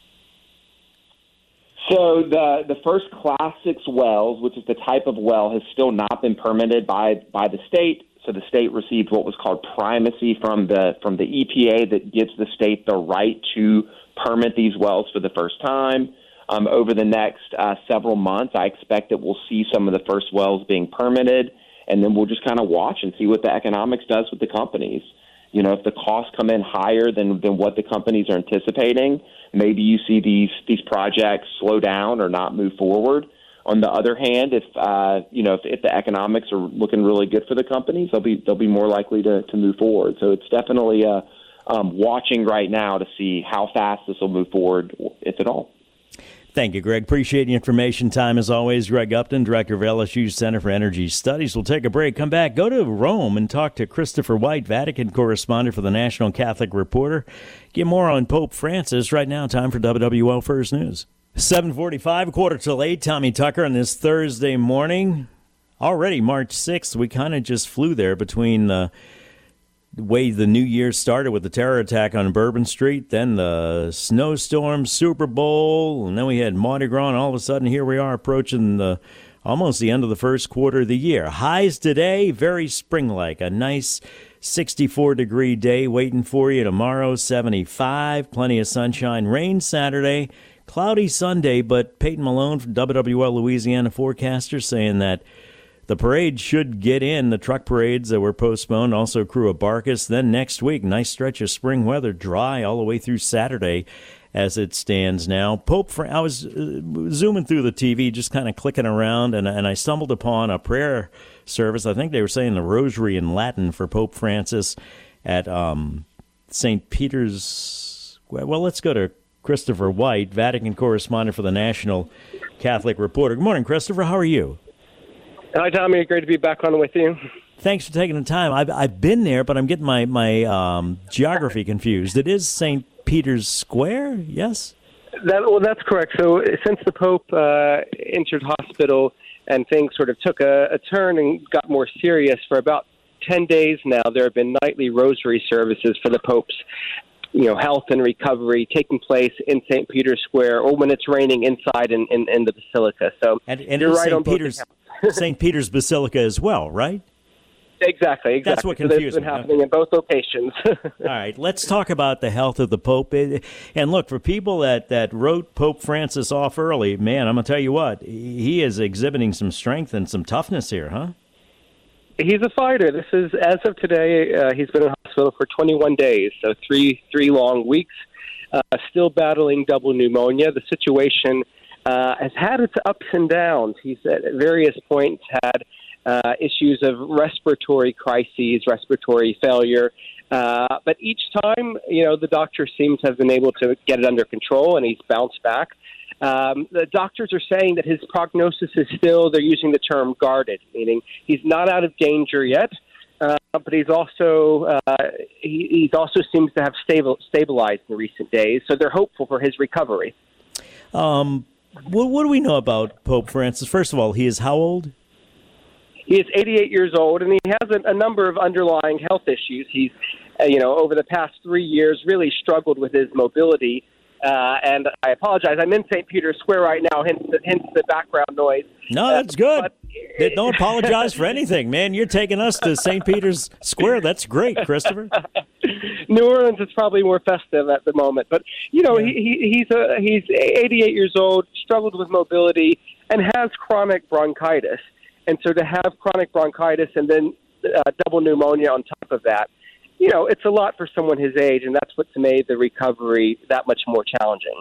So the the first Class six wells, which is the type of well, has still not been permitted by by the state. So the state received what was called primacy from the from the E P A that gives the state the right to permit these wells for the first time. Um, over the next uh, several months, I expect that we'll see some of the first wells being permitted, and then we'll just kind of watch and see what the economics does with the companies. You know, if the costs come in higher than, than what the companies are anticipating, maybe you see these these projects slow down or not move forward. On the other hand, if uh, you know if, if the economics are looking really good for the companies, they'll be they'll be more likely to, to move forward. So it's definitely uh, um, watching right now to see how fast this will move forward, if at all. Thank you, Greg. Appreciate the information. Time as always. Greg Upton, director of L S U Center for Energy Studies. We'll take a break. Come back. Go to Rome and talk to Christopher White, Vatican correspondent for the National Catholic Reporter. Get more on Pope Francis. Right now, time for W W L First News. seven forty-five, quarter till eight. Tommy Tucker on this Thursday morning. Already March sixth. We kind of just flew there between the way the new year started with the terror attack on Bourbon Street, then the snowstorm, Super Bowl, and then we had Mardi Gras, and all of a sudden here we are approaching the almost the end of the first quarter of the year. Highs today, very spring-like. A nice sixty-four degree day waiting for you tomorrow, seventy-five. Plenty of sunshine. Rain Saturday, cloudy Sunday, but Peyton Malone from W W L Louisiana forecaster saying that the parade should get in, the truck parades that were postponed, also Crew of Barkus. Then next week, nice stretch of spring weather, dry all the way through Saturday as it stands now. Pope, Fra- I was uh, zooming through the T V, just kind of clicking around, and, and I stumbled upon a prayer service. I think they were saying the rosary in Latin for Pope Francis at um, Saint Peter's. Well, let's go to Christopher White, Vatican correspondent for the National Catholic Reporter. Good morning, Christopher. How are you? Hi, Tommy. Great to be back on with you. Thanks for taking the time. I've I've been there, but I'm getting my my um, geography confused. It is Saint Peter's Square, yes? That well, that's correct. So since the Pope uh, entered hospital and things sort of took a, a turn and got more serious, for about ten days now, there have been nightly rosary services for the Pope's, you know, health and recovery taking place in Saint Peter's Square, or when it's raining inside in, in, in the Basilica. So and, and you're right Saint on both Peter's. accounts. Saint Peter's Basilica as well, right? Exactly, exactly. That's what so confused that's been me. happening in both locations. All right, let's talk about the health of the Pope. And look, for people that, that wrote Pope Francis off early, man, I'm going to tell you what, he is exhibiting some strength and some toughness here, huh? He's a fighter. This is, as of today, uh, he's been in hospital for twenty-one days, so three three long weeks, uh, still battling double pneumonia. The situation uh, has had its ups and downs. He's at various points had uh, issues of respiratory crises, respiratory failure. Uh, but each time, you know, the doctor seems to have been able to get it under control, and he's bounced back. Um, the doctors are saying that his prognosis is still, they're using the term guarded, meaning he's not out of danger yet, uh, but he's also, uh, he he's also seems to have stable, stabilized in recent days, so they're hopeful for his recovery. Um, what, what do we know about Pope Francis? First of all, he is how old? He is eighty-eight years old, and he has a, a number of underlying health issues. He's, uh, you know, over the past three years really struggled with his mobility. Uh, and I apologize. I'm in Saint Peter's Square right now, hence the, hence the background noise. No, that's good. Uh, but, Don't apologize for anything, man. You're taking us to Saint Peter's Square. That's great, Christopher. New Orleans is probably more festive at the moment, but you know, yeah. he, he he's a, he's eighty-eight years old, struggled with mobility, and has chronic bronchitis. And so to have chronic bronchitis and then uh, double pneumonia on top of that, you know, it's a lot for someone his age, and that's what's made the recovery that much more challenging.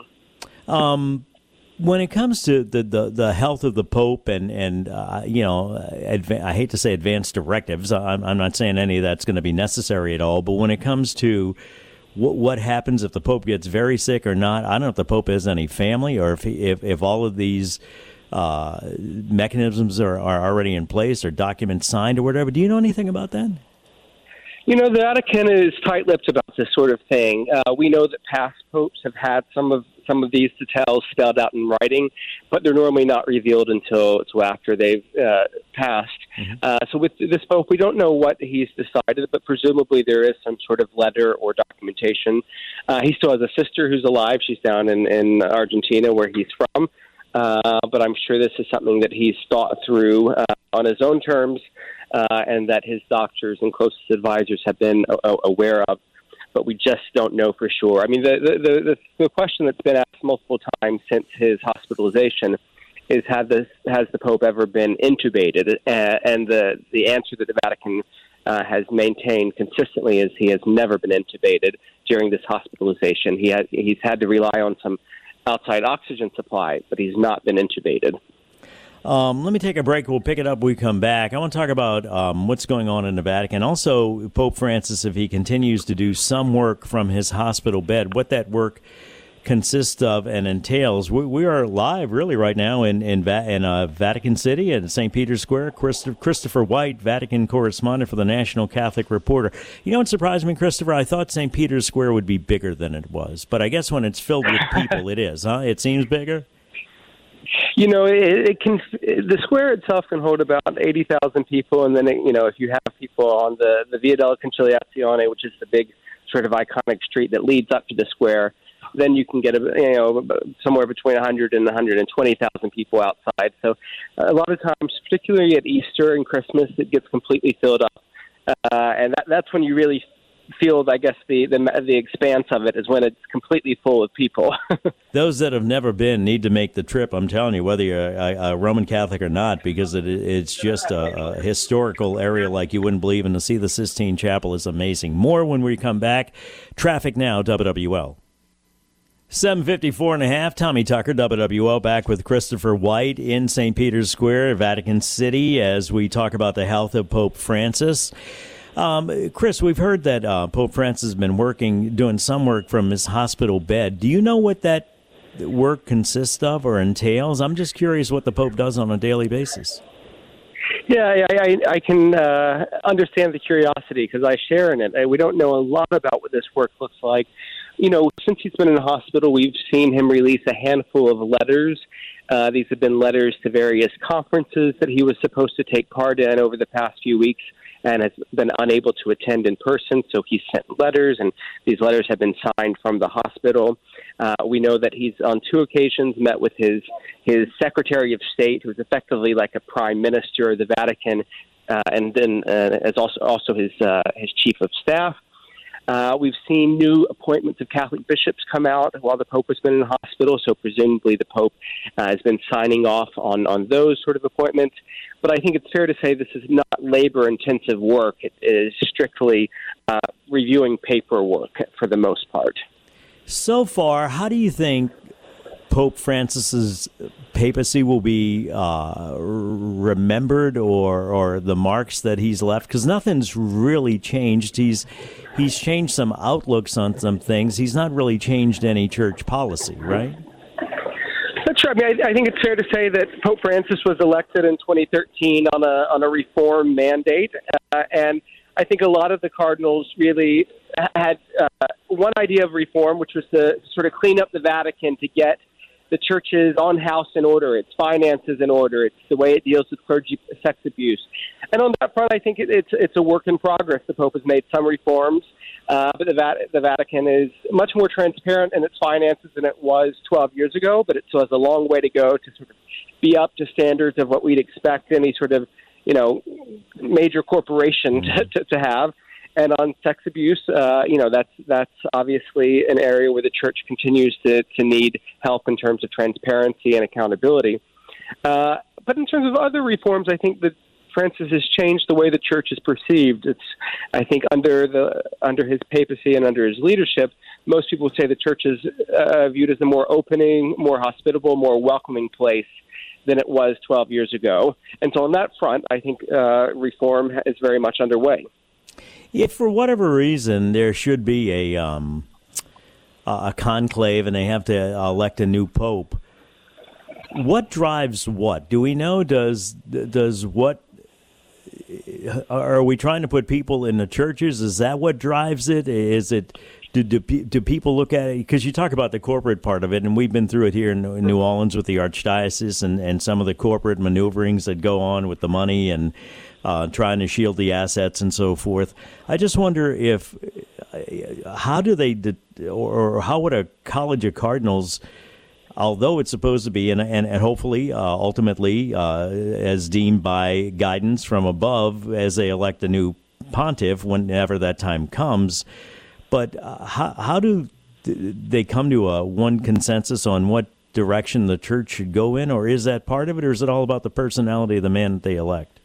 Um, when it comes to the, the, the health of the Pope and, and uh, you know, adva- I hate to say advanced directives. I'm, I'm not saying any of that's going to be necessary at all, but when it comes to what, what happens if the Pope gets very sick or not, I don't know if the Pope has any family or if, he, if, if all of these uh, mechanisms are, are already in place or documents signed or whatever. Do you know anything about that? You know, the Vatican is tight-lipped about this sort of thing. Uh, we know that past popes have had some of some of these details spelled out in writing, but they're normally not revealed until, until after they've uh, passed. Mm-hmm. Uh, so with this pope, we don't know what he's decided, but presumably there is some sort of letter or documentation. Uh, he still has a sister who's alive. She's down in, in Argentina, where he's from. Uh, but I'm sure this is something that he's thought through uh, on his own terms. Uh, and that his doctors and closest advisors have been uh, aware of, but we just don't know for sure. I mean, the, the, the, the question that's been asked multiple times since his hospitalization is, have this, has the Pope ever been intubated? Uh, and the, the answer that the Vatican uh, has maintained consistently is he has never been intubated during this hospitalization. He has, he's had to rely on some outside oxygen supply, but he's not been intubated. Um, let me take a break. We'll pick it up when we come back. I want to talk about um, what's going on in the Vatican. Also, Pope Francis, if he continues to do some work from his hospital bed, what that work consists of and entails. We, we are live, really, right now in in, Va- in uh, Vatican City at Saint Peter's Square. Christopher, Christopher White, Vatican correspondent for the National Catholic Reporter. You know what surprised me, Christopher? I thought Saint Peter's Square would be bigger than it was, but I guess when it's filled with people, it is, huh? It seems bigger? You know, it, it can. The square itself can hold about eighty thousand people, and then it, you know, if you have people on the the Via della Conciliazione, which is the big sort of iconic street that leads up to the square, then you can get a, you know, somewhere between one hundred and one hundred twenty thousand people outside. So a lot of times, particularly at Easter and Christmas, it gets completely filled up, uh, and that, that's when you really feel, I guess, the, the the expanse of it is when it's completely full of people. Those that have never been need to make the trip, I'm telling you, whether you're a, a Roman Catholic or not, because it, it's just a, a historical area like you wouldn't believe, and to see the Sistine Chapel is amazing. More when we come back. Traffic now, W W L. seven fifty-four and a half, Tommy Tucker, W W L, back with Christopher White in Saint Peter's Square, Vatican City, as we talk about the health of Pope Francis. Um, Chris, we've heard that uh, Pope Francis has been working, doing some work from his hospital bed. Do you know what that work consists of or entails? I'm just curious what the Pope does on a daily basis. Yeah, I, I, I can uh, understand the curiosity because I share in it. We don't know a lot about what this work looks like. You know, since he's been in the hospital, we've seen him release a handful of letters. Uh, these have been letters to various conferences that he was supposed to take part in over the past few weeks. and has been unable to attend in person. So he sent letters, and these letters have been signed from the hospital. Uh, we know that he's on two occasions met with his his Secretary of State, who is effectively like a prime minister of the Vatican, uh, and then uh, as also also his uh, his chief of staff. Uh, we've seen new appointments of Catholic bishops come out while the Pope has been in the hospital, so presumably the Pope uh, has been signing off on, on those sort of appointments. But I think it's fair to say this is not labor-intensive work. It is strictly uh, reviewing paperwork for the most part. So far, how do you think Pope Francis's papacy will be uh, remembered, or or the marks that he's left? Because nothing's really changed. He's he's changed some outlooks on some things. He's not really changed any church policy, right? That's right. I mean, I, I think it's fair to say that Pope Francis was elected in twenty thirteen on a on a reform mandate, uh, and I think a lot of the cardinals really had uh, one idea of reform, which was to sort of clean up the Vatican to get the church's own house in order, its finances in order, it's the way it deals with clergy sex abuse. And on that front, I think it, it's it's a work in progress. The Pope has made some reforms, uh, but the, Vat- the Vatican is much more transparent in its finances than it was twelve years ago, but it still has a long way to go to sort of be up to standards of what we'd expect any sort of, you know, major corporation to, to, to have. And on sex abuse, uh, you know, that's that's obviously an area where the church continues to, to need help in terms of transparency and accountability. Uh, but in terms of other reforms, I think that Francis has changed the way the church is perceived. It's, I think, under the under his papacy and under his leadership, most people would say the church is uh, viewed as a more opening, more hospitable, more welcoming place than it was twelve years ago. And so on that front, I think uh, reform is very much underway. If for whatever reason there should be a um, a conclave and they have to elect a new pope, what drives what? Do we know? Does does what? Are we trying to put people in the churches? Is that what drives it? Is it? Do, do, do people look at it? Because you talk about the corporate part of it, and we've been through it here in New Orleans with the Archdiocese and, and some of the corporate maneuverings that go on with the money and uh, trying to shield the assets and so forth. I just wonder if, how do they, or how would a College of Cardinals, although it's supposed to be, and and, and hopefully, uh, ultimately, uh, as deemed by guidance from above, as they elect a new pontiff, whenever that time comes. But uh, how how do they come to a one consensus on what direction the church should go in, or is that part of it, or is it all about the personality of the man that they elect?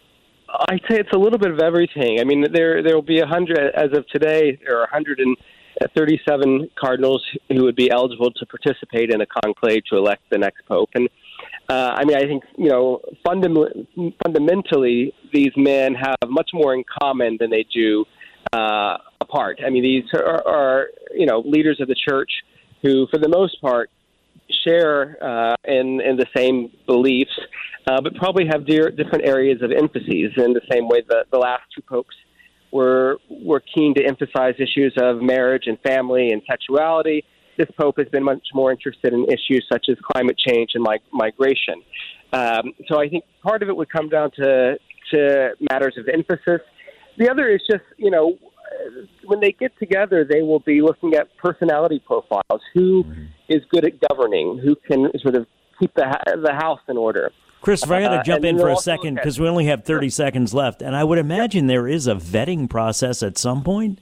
I'd say it's a little bit of everything. I mean, there there will be a hundred as of today. There are one hundred thirty-seven cardinals who would be eligible to participate in a conclave to elect the next pope. And uh, I mean, I think you know, fundam- fundamentally, these men have much more in common than they do uh, apart. I mean, these are, are you know leaders of the church who, for the most part, share uh, in in the same beliefs, uh, but probably have dear, different areas of emphases. In the same way that the last two popes were were keen to emphasize issues of marriage and family and sexuality, this pope has been much more interested in issues such as climate change and mig- migration. Um, so I think part of it would come down to to matters of emphasis. The other is just, you know, when they get together, they will be looking at personality profiles. Who mm-hmm. is good at governing? Who can sort of keep the the house in order? Christopher, I got to jump uh, in for a second because we only have thirty seconds left, and I would imagine there is a vetting process at some point.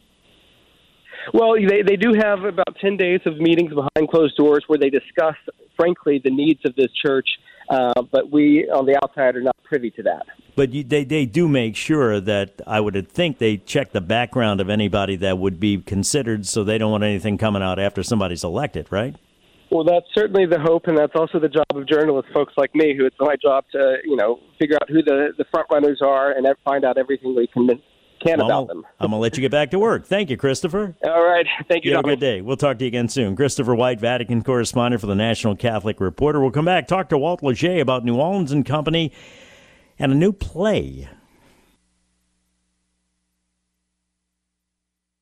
Well, they they do have about ten days of meetings behind closed doors where they discuss, frankly, the needs of this church. Uh, but we, on the outside, are not privy to that. But you, they, they do make sure that, I would think they check the background of anybody that would be considered, so they don't want anything coming out after somebody's elected, right? Well, that's certainly the hope, and that's also the job of journalists, folks like me, who it's my job to, you know, figure out who the, the front runners are and find out everything we can, can well, about I'm, them. I'm going to let you get back to work. Thank you, Christopher. All right. Thank you, You have Dominic. a good day. We'll talk to you again soon. Christopher White, Vatican correspondent for the National Catholic Reporter. We'll come back, talk to Walt Leger about New Orleans and Company and a new play.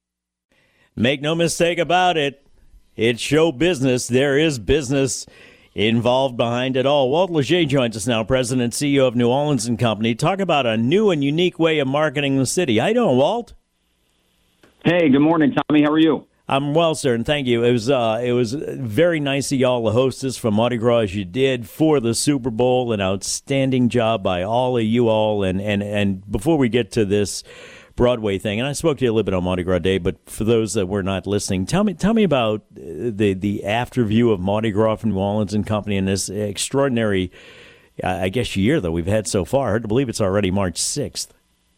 Make no mistake about it. It's show business. There is business involved behind it all. Walt Leger joins us now, President and C E O of New Orleans and Company. Talk about a new and unique way of marketing the city. How you doing, Walt? Hey, good morning, Tommy. How are you? I'm well, sir, and thank you. It was uh, it was very nice of y'all to host us from Mardi Gras as you did for the Super Bowl. An outstanding job by all of you all. And, and, and before we get to this Broadway thing, and I spoke to you a little bit on Mardi Gras Day, but for those that were not listening, tell me tell me about the the after view of Mardi Gras from New Orleans and Company and this extraordinary, I guess, year that we've had so far. Hard to believe it's already March sixth.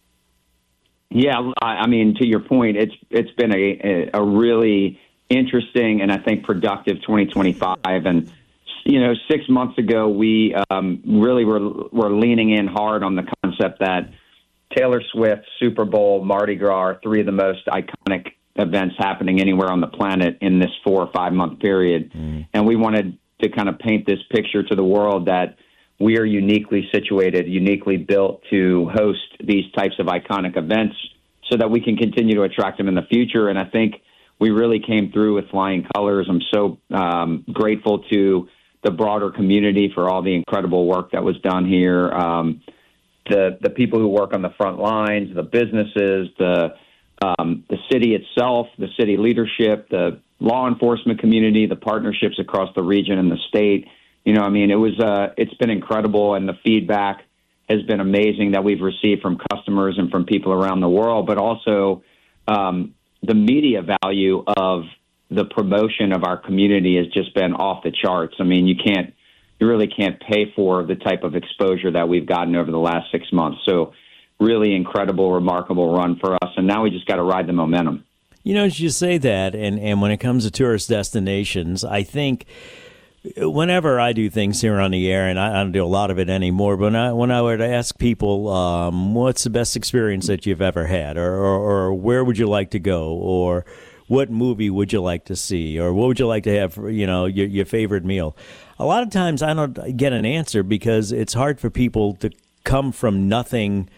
Yeah, I mean, to your point, it's it's been a a really interesting and I think productive twenty twenty-five. And you know, six months ago, we um, really were were leaning in hard on the concept that Taylor Swift, Super Bowl, Mardi Gras are three of the most iconic events happening anywhere on the planet in this four or five month period. Mm. And we wanted to kind of paint this picture to the world that we are uniquely situated, uniquely built to host these types of iconic events so that we can continue to attract them in the future. And I think we really came through with flying colors. I'm so um, grateful to the broader community for all the incredible work that was done here. Um, the the people who work on the front lines, the businesses, the um, the city itself, the city leadership, the law enforcement community, the partnerships across the region and the state. You know, I mean, it was uh, it's been incredible, and the feedback has been amazing that we've received from customers and from people around the world, but also um, the media value of the promotion of our community has just been off the charts. I mean, you can't, you really can't pay for the type of exposure that we've gotten over the last six months. So really incredible, remarkable run for us. And now we just got to ride the momentum. You know, as you say that, and, and when it comes to tourist destinations, I think whenever I do things here on the air, and I, I don't do a lot of it anymore, but when I, when I would ask people, um, what's the best experience that you've ever had, or, or, or where would you like to go, or what movie would you like to see, or what would you like to have, you know, your, your favorite meal? A lot of times I don't get an answer because it's hard for people to come from nothing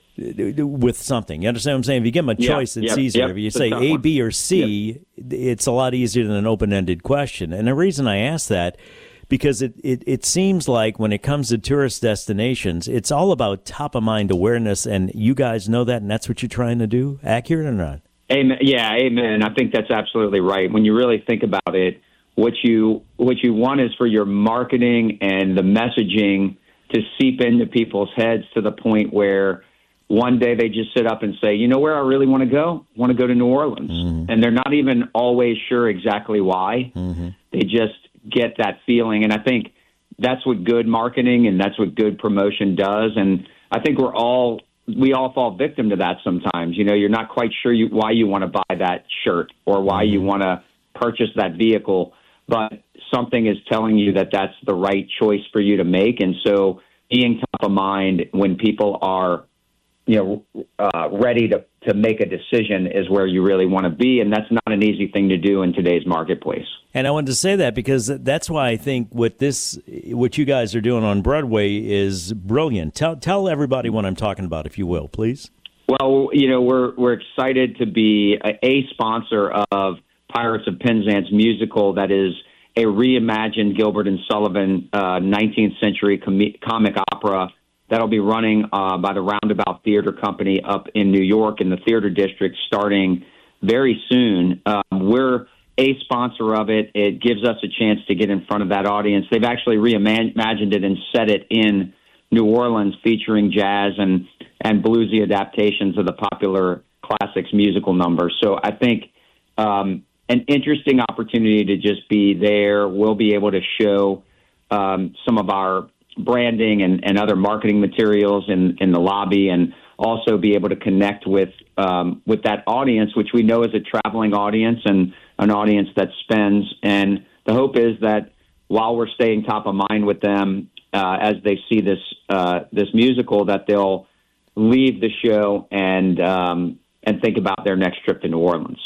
with something. You understand what I'm saying? If you give them a choice, yep, it's yep, easier. Yep, if you say A, one. B, or C, yep. It's a lot easier than an open-ended question. And the reason I ask that, because it, it, it seems like when it comes to tourist destinations, it's all about top-of-mind awareness, and you guys know that, and that's what you're trying to do? Accurate or not? Amen. Yeah, amen. I think that's absolutely right. When you really think about it, what you what you want is for your marketing and the messaging to seep into people's heads to the point where one day they just sit up and say, you know where I really want to go? I want to go to New Orleans. Mm-hmm. And they're not even always sure exactly why. Mm-hmm. They just get that feeling. And I think that's what good marketing and that's what good promotion does. And I think we're all, we all fall victim to that sometimes. You know, you're not quite sure you, why you want to buy that shirt or why mm-hmm. you want to purchase that vehicle, but something is telling you that that's the right choice for you to make. And so being top of mind when people are, you know, uh, ready to, to make a decision is where you really want to be. And that's not an easy thing to do in today's marketplace. And I wanted to say that because that's why I think what this, what you guys are doing on Broadway is brilliant. Tell tell everybody what I'm talking about, if you will, please. Well, you know, we're we're excited to be a, a sponsor of Pirates of Penzance musical that is a reimagined Gilbert and Sullivan uh, nineteenth century com- comic opera that'll be running uh, by the Roundabout Theater Company up in New York in the Theater District starting very soon. Um, we're a sponsor of it. It gives us a chance to get in front of that audience. They've actually reimagined it and set it in New Orleans, featuring jazz and, and bluesy adaptations of the popular classics musical numbers. So I think um, an interesting opportunity to just be there. We'll be able to show um, some of our branding and, and other marketing materials in, in the lobby, and also be able to connect with um, with that audience, which we know is a traveling audience and an audience that spends. And the hope is that while we're staying top of mind with them uh, as they see this uh, this musical, that they'll leave the show and um, and think about their next trip to New Orleans.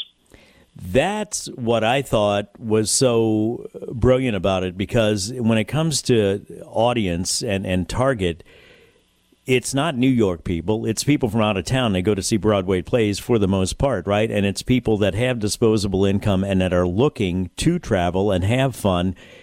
That's what I thought was so brilliant about it, because when it comes to audience and, and target, it's not New York people. It's people from out of town. They go to see Broadway plays for the most part, right? And it's people that have disposable income and that are looking to travel and have fun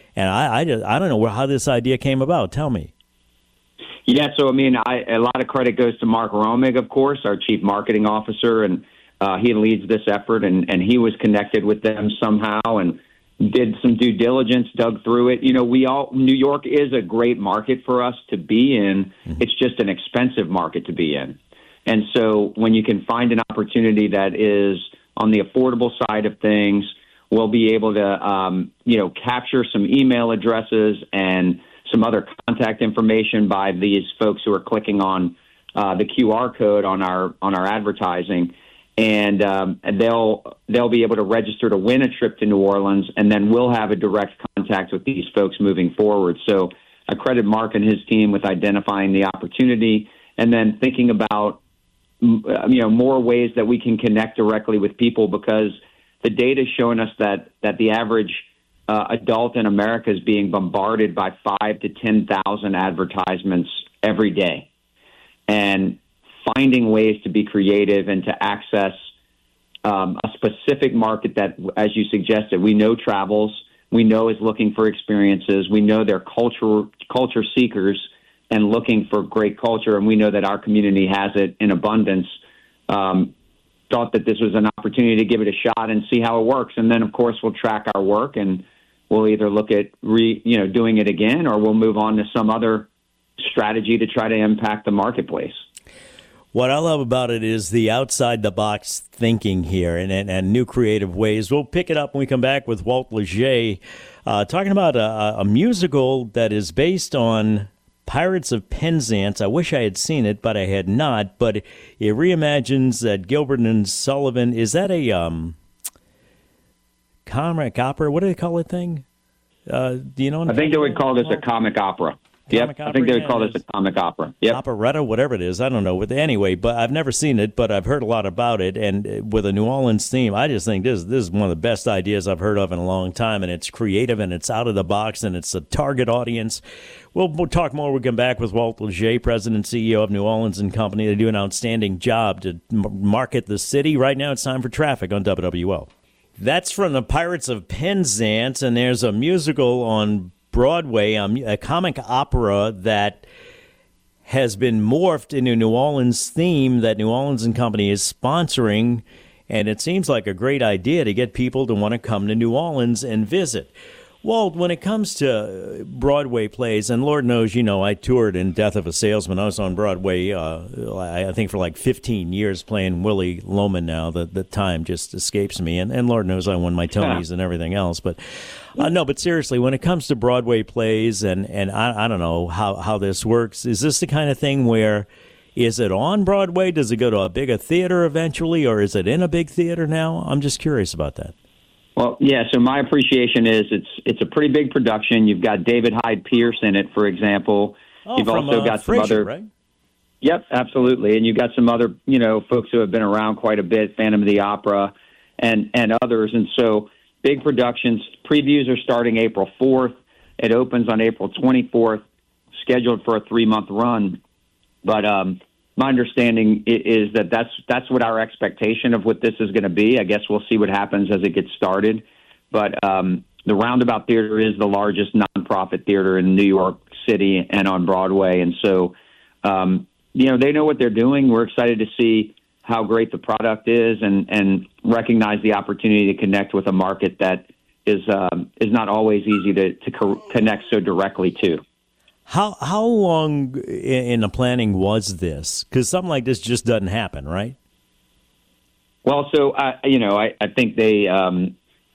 And I, I, just, I don't know how this idea came about. Tell me. Yeah, so, I mean, I, a lot of credit goes to Mark Romig, of course, our chief marketing officer, and uh, he leads this effort, and, and he was connected with them somehow and did some due diligence, dug through it. You know, we all New York is a great market for us to be in. Mm-hmm. It's just an expensive market to be in. And so when you can find an opportunity that is on the affordable side of things, we'll be able to, um, you know, capture some email addresses and some other contact information by these folks who are clicking on uh, the Q R code on our on our advertising, and, um, and they'll they'll be able to register to win a trip to New Orleans, and then we'll have a direct contact with these folks moving forward. So I credit Mark and his team with identifying the opportunity, and then thinking about you know more ways that we can connect directly with people, because the data is showing us that that the average Uh, adult in America is being bombarded by five to ten thousand advertisements every day, and finding ways to be creative and to access um, a specific market that, as you suggested, we know travels, we know is looking for experiences, we know they're culture culture seekers and looking for great culture, and we know that our community has it in abundance. Um, thought that this was an opportunity to give it a shot and see how it works, and then of course we'll track our work, and we'll either look at re, you know, doing it again, or we'll move on to some other strategy to try to impact the marketplace. What I love about it is the outside-the-box thinking here and, and, and new creative ways. We'll pick it up when we come back with Walt Leger, uh, talking about a, a musical that is based on Pirates of Penzance. I wish I had seen it, but I had not. But it reimagines that Gilbert and Sullivan. Is that a... Um, comic opera? What do they call it thing? Uh, do you know? I think they would call this a comic opera. Comic yep, opera, I think they would yeah, call this a comic opera. Yep. Operetta, whatever it is. I don't know. Anyway, but I've never seen it, but I've heard a lot about it. And with a New Orleans theme, I just think this, this is one of the best ideas I've heard of in a long time. And it's creative, and it's out of the box, and it's a target audience. We'll, we'll talk more. We'll come back with Walt Leger, President and C E O of New Orleans and Company. They do an outstanding job to market the city. Right now, it's time for Traffic on W W L. That's from the Pirates of Penzance, and there's a musical on Broadway, um, a comic opera that has been morphed into a New Orleans theme that New Orleans and Company is sponsoring, and it seems like a great idea to get people to want to come to New Orleans and visit. Walt, when it comes to Broadway plays, and Lord knows, you know, I toured in Death of a Salesman. I was on Broadway, uh, I think, for like fifteen years playing Willie Loman now. The, the time just escapes me. And, and Lord knows I won my Tonys and everything else. But uh, no, but seriously, when it comes to Broadway plays, and, and I, I don't know how, how this works, is this the kind of thing where, is it on Broadway? Does it go to a bigger theater eventually, or is it in a big theater now? I'm just curious about that. Well, yeah, so my appreciation is it's it's a pretty big production. You've got David Hyde Pierce in it, for example. Oh, You've from, also uh, got some Frasier, other right? Yep, absolutely. And you've got some other, you know, folks who have been around quite a bit, Phantom of the Opera and, and others. And so big productions. Previews are starting April fourth. It opens on April twenty-fourth, scheduled for a three-month run. But um my understanding is that that's that's what our expectation of what this is going to be. I guess we'll see what happens as it gets started. But um, the Roundabout Theater is the largest nonprofit theater in New York City and on Broadway. And so, um, you know, they know what they're doing. We're excited to see how great the product is, and, and recognize the opportunity to connect with a market that is um, is not always easy to, to co- connect so directly to. How how long in the planning was this? Because something like this just doesn't happen, right? Well, so uh, you know, I, I think they um,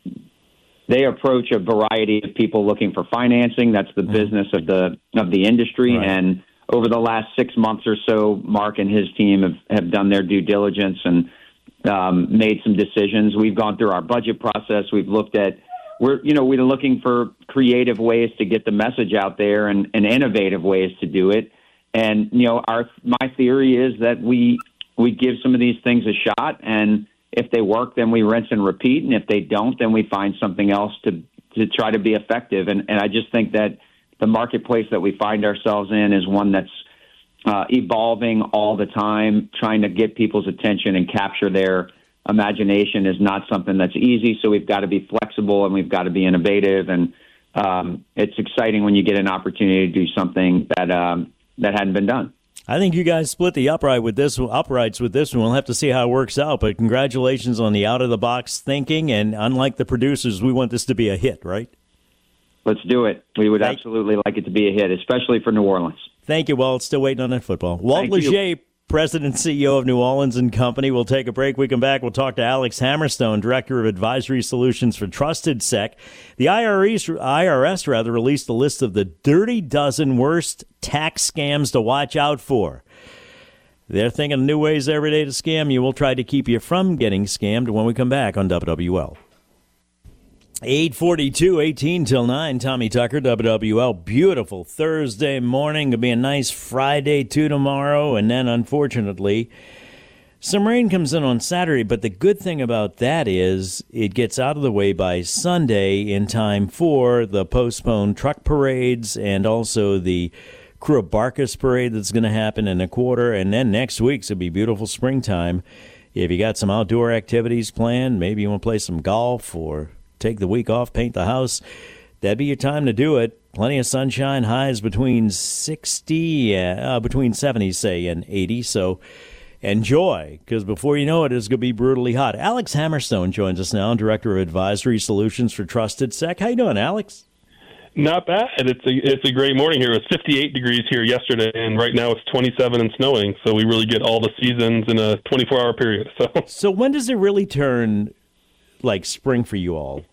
they approach a variety of people looking for financing. That's the mm-hmm. business of the of the industry. Right. And over the last six months or so, Mark and his team have, have done their due diligence and um, made some decisions. We've gone through our budget process. We've looked at We're, you know, we're looking for creative ways to get the message out there, and, and innovative ways to do it. And, you know, our my theory is that we we give some of these things a shot, and if they work, then we rinse and repeat. And if they don't, then we find something else to, to try to be effective. And, and I just think that the marketplace that we find ourselves in is one that's uh, evolving all the time, trying to get people's attention and capture their imagination is not something that's easy, so we've got to be flexible and we've got to be innovative. And um, it's exciting when you get an opportunity to do something that um, that hadn't been done. I think you guys split the upright with this uprights with this one. We'll have to see how it works out. But congratulations on the out of the box thinking. And unlike the producers, we want this to be a hit, right? Let's do it. We would Thank- absolutely like it to be a hit, especially for New Orleans. Thank you, Walt. Still waiting on that football. Walt Leger, President and C E O of New Orleans and Company. We'll take a break. We come back. We'll talk to Alex Hammerstone, Director of Advisory Solutions for Trusted Sec. The I R S, I R S rather, released a list of the dirty dozen worst tax scams to watch out for. They're thinking of new ways every day to scam you. We'll try to keep you from getting scammed when we come back on W W L. eight forty-two, eighteen till nine. Tommy Tucker, W W L. Beautiful Thursday morning. It'll be a nice Friday, too, tomorrow. And then, unfortunately, some rain comes in on Saturday. But the good thing about that is it gets out of the way by Sunday in time for the postponed truck parades and also the Crew of Barkus parade that's going to happen in a quarter. And then next week's will be beautiful springtime. If you got some outdoor activities planned, maybe you want to play some golf or take the week off, paint the house, that'd be your time to do it. Plenty of sunshine, highs between sixty, uh, between seventy, say, and eighty. So enjoy, because before you know it, it's going to be brutally hot. Alex Hammerstone joins us now, Director of Advisory Solutions for Trusted Sec. How you doing, Alex? Not bad. It's a it's a great morning here. It was fifty-eight degrees here yesterday, and right now it's twenty-seven and snowing. So we really get all the seasons in a twenty-four hour period. So, so when does it really turn like spring for you all?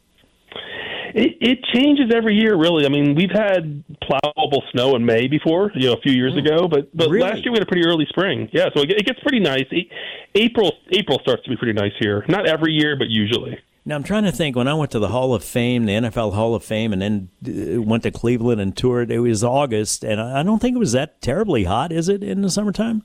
It, it changes every year, really. I mean, we've had plowable snow in May before, you know, a few years mm. ago, but but really? last year we had a pretty early spring. Yeah, so it, it gets pretty nice. April April starts to be pretty nice here. Not every year, but usually. Now, I'm trying to think, when I went to the Hall of Fame, the N F L Hall of Fame, and then uh, went to Cleveland and toured, it was August, and I don't think it was that terribly hot, is it, in the summertime?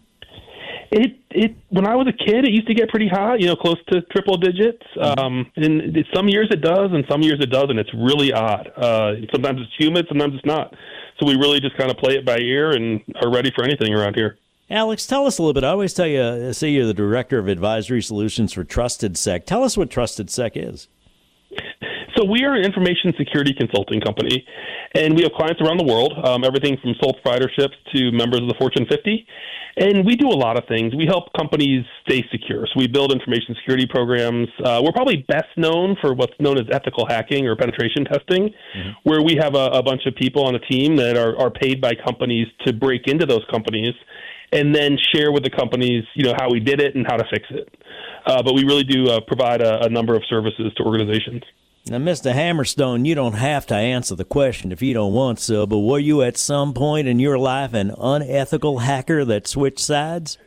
It it when I was a kid, it used to get pretty hot, you know, close to triple digits. Mm-hmm. Um, and it, some years it does, and some years it doesn't. It's really odd. Uh, sometimes it's humid, sometimes it's not. So we really just kind of play it by ear and are ready for anything around here. Alex, tell us a little bit. I always tell you, uh, say you're the Director of Advisory Solutions for Trusted Sec. Tell us what Trusted Sec is. So we are an information security consulting company, and we have clients around the world, um, everything from sole proprietorships to members of the Fortune fifty. And we do a lot of things. We help companies stay secure. So we build information security programs. Uh, we're probably best known for what's known as ethical hacking or penetration testing, mm-hmm. where we have a, a bunch of people on a team that are, are paid by companies to break into those companies and then share with the companies, you know, how we did it and how to fix it. Uh, but we really do uh, provide a, a number of services to organizations. Now, Mister Hammerstone, you don't have to answer the question if you don't want to, but were you at some point in your life an unethical hacker that switched sides?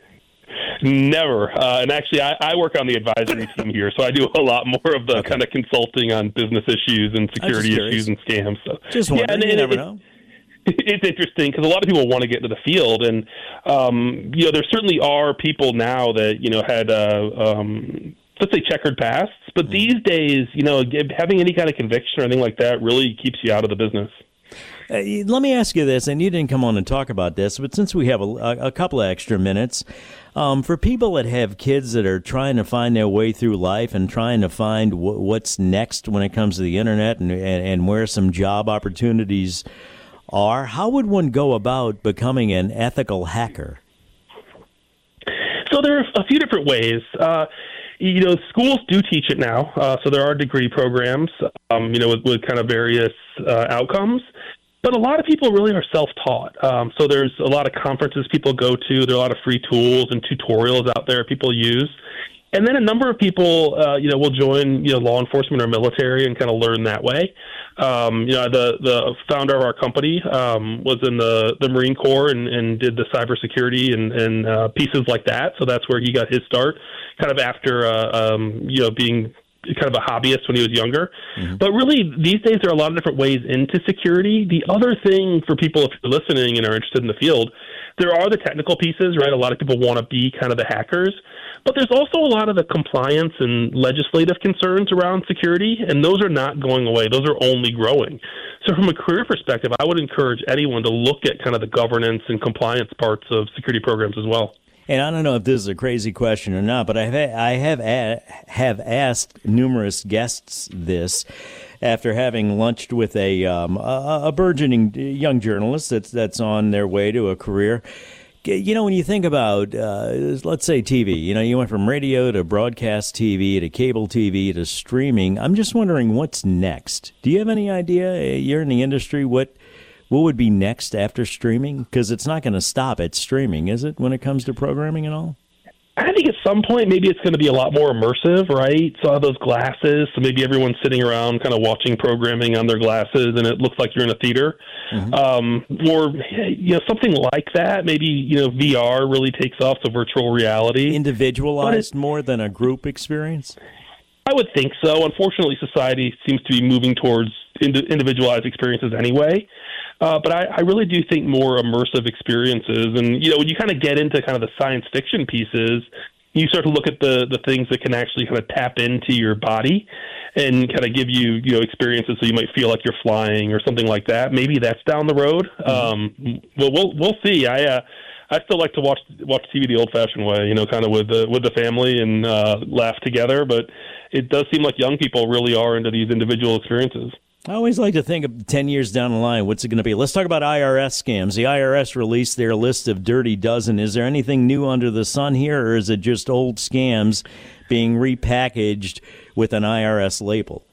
Never. Uh, and actually, I, I work on the advisory team here, so I do a lot more of the okay. kind of consulting on business issues and security issues and scams. So just wondering, yeah, and, you and never it, know. It's interesting because a lot of people want to get into the field, and um, you know, there certainly are people now that you know had uh, um, let's say checkered pasts, but mm-hmm. these days, you know, having any kind of conviction or anything like that really keeps you out of the business. Uh, let me ask you this, and you didn't come on and talk about this, but since we have a, a couple of extra minutes, um, for people that have kids that are trying to find their way through life and trying to find w- what's next when it comes to the internet and, and, and where some job opportunities are, how would one go about becoming an ethical hacker? So there are a few different ways. Uh, you know, schools do teach it now, uh, so there are degree programs, um, you know, with, with kind of various uh, outcomes. But a lot of people really are self-taught. Um, so there's a lot of conferences people go to. There are a lot of free tools and tutorials out there people use. And then a number of people, uh, you know, will join, you know, law enforcement or military and kind of learn that way. Um, you know, the the founder of our company um, was in the, the Marine Corps and, and did the cybersecurity and, and uh, pieces like that. So that's where he got his start, kind of after, uh, um, you know, being kind of a hobbyist when he was younger. Mm-hmm. But really, these days, there are a lot of different ways into security. The other thing for people, if you're listening and are interested in the field, there are the technical pieces, right? A lot of people want to be kind of the hackers. But there's also a lot of the compliance and legislative concerns around security, and those are not going away. Those are only growing. So from a career perspective, I would encourage anyone to look at kind of the governance and compliance parts of security programs as well. And I don't know if this is a crazy question or not, but I have I have a, have asked numerous guests this after having lunched with a um, a, a burgeoning young journalist that's that's on their way to a career. You know, when you think about, uh, let's say T V, you know, you went from radio to broadcast T V to cable T V to streaming. I'm just wondering what's next. Do you have any idea? You're in the industry. What what would be next after streaming? Because it's not going to stop at streaming, is it, when it comes to programming and all? I think at some point maybe it's going to be a lot more immersive, right? So I have those glasses, so maybe everyone's sitting around kind of watching programming on their glasses, and it looks like you're in a theater, mm-hmm. um, or you know something like that. Maybe you know V R really takes off, so virtual reality, individualized more than a group experience. I would think so. Unfortunately, society seems to be moving towards ind- individualized experiences anyway. Uh, but I, I really do think more immersive experiences. And, you know, when you kind of get into kind of the science fiction pieces, you start to look at the, the things that can actually kind of tap into your body and kind of give you, you know, experiences so you might feel like you're flying or something like that. Maybe that's down the road. Mm-hmm. Um, well, we'll we'll see. I uh, I still like to watch watch T V the old-fashioned way, you know, kind of with the, with the family and uh, laugh together. But it does seem like young people really are into these individual experiences. I always like to think of ten years down the line, what's it going to be? Let's talk about I R S scams. The I R S released their list of dirty dozen. Is there anything new under the sun here, or is it just old scams being repackaged with an I R S label?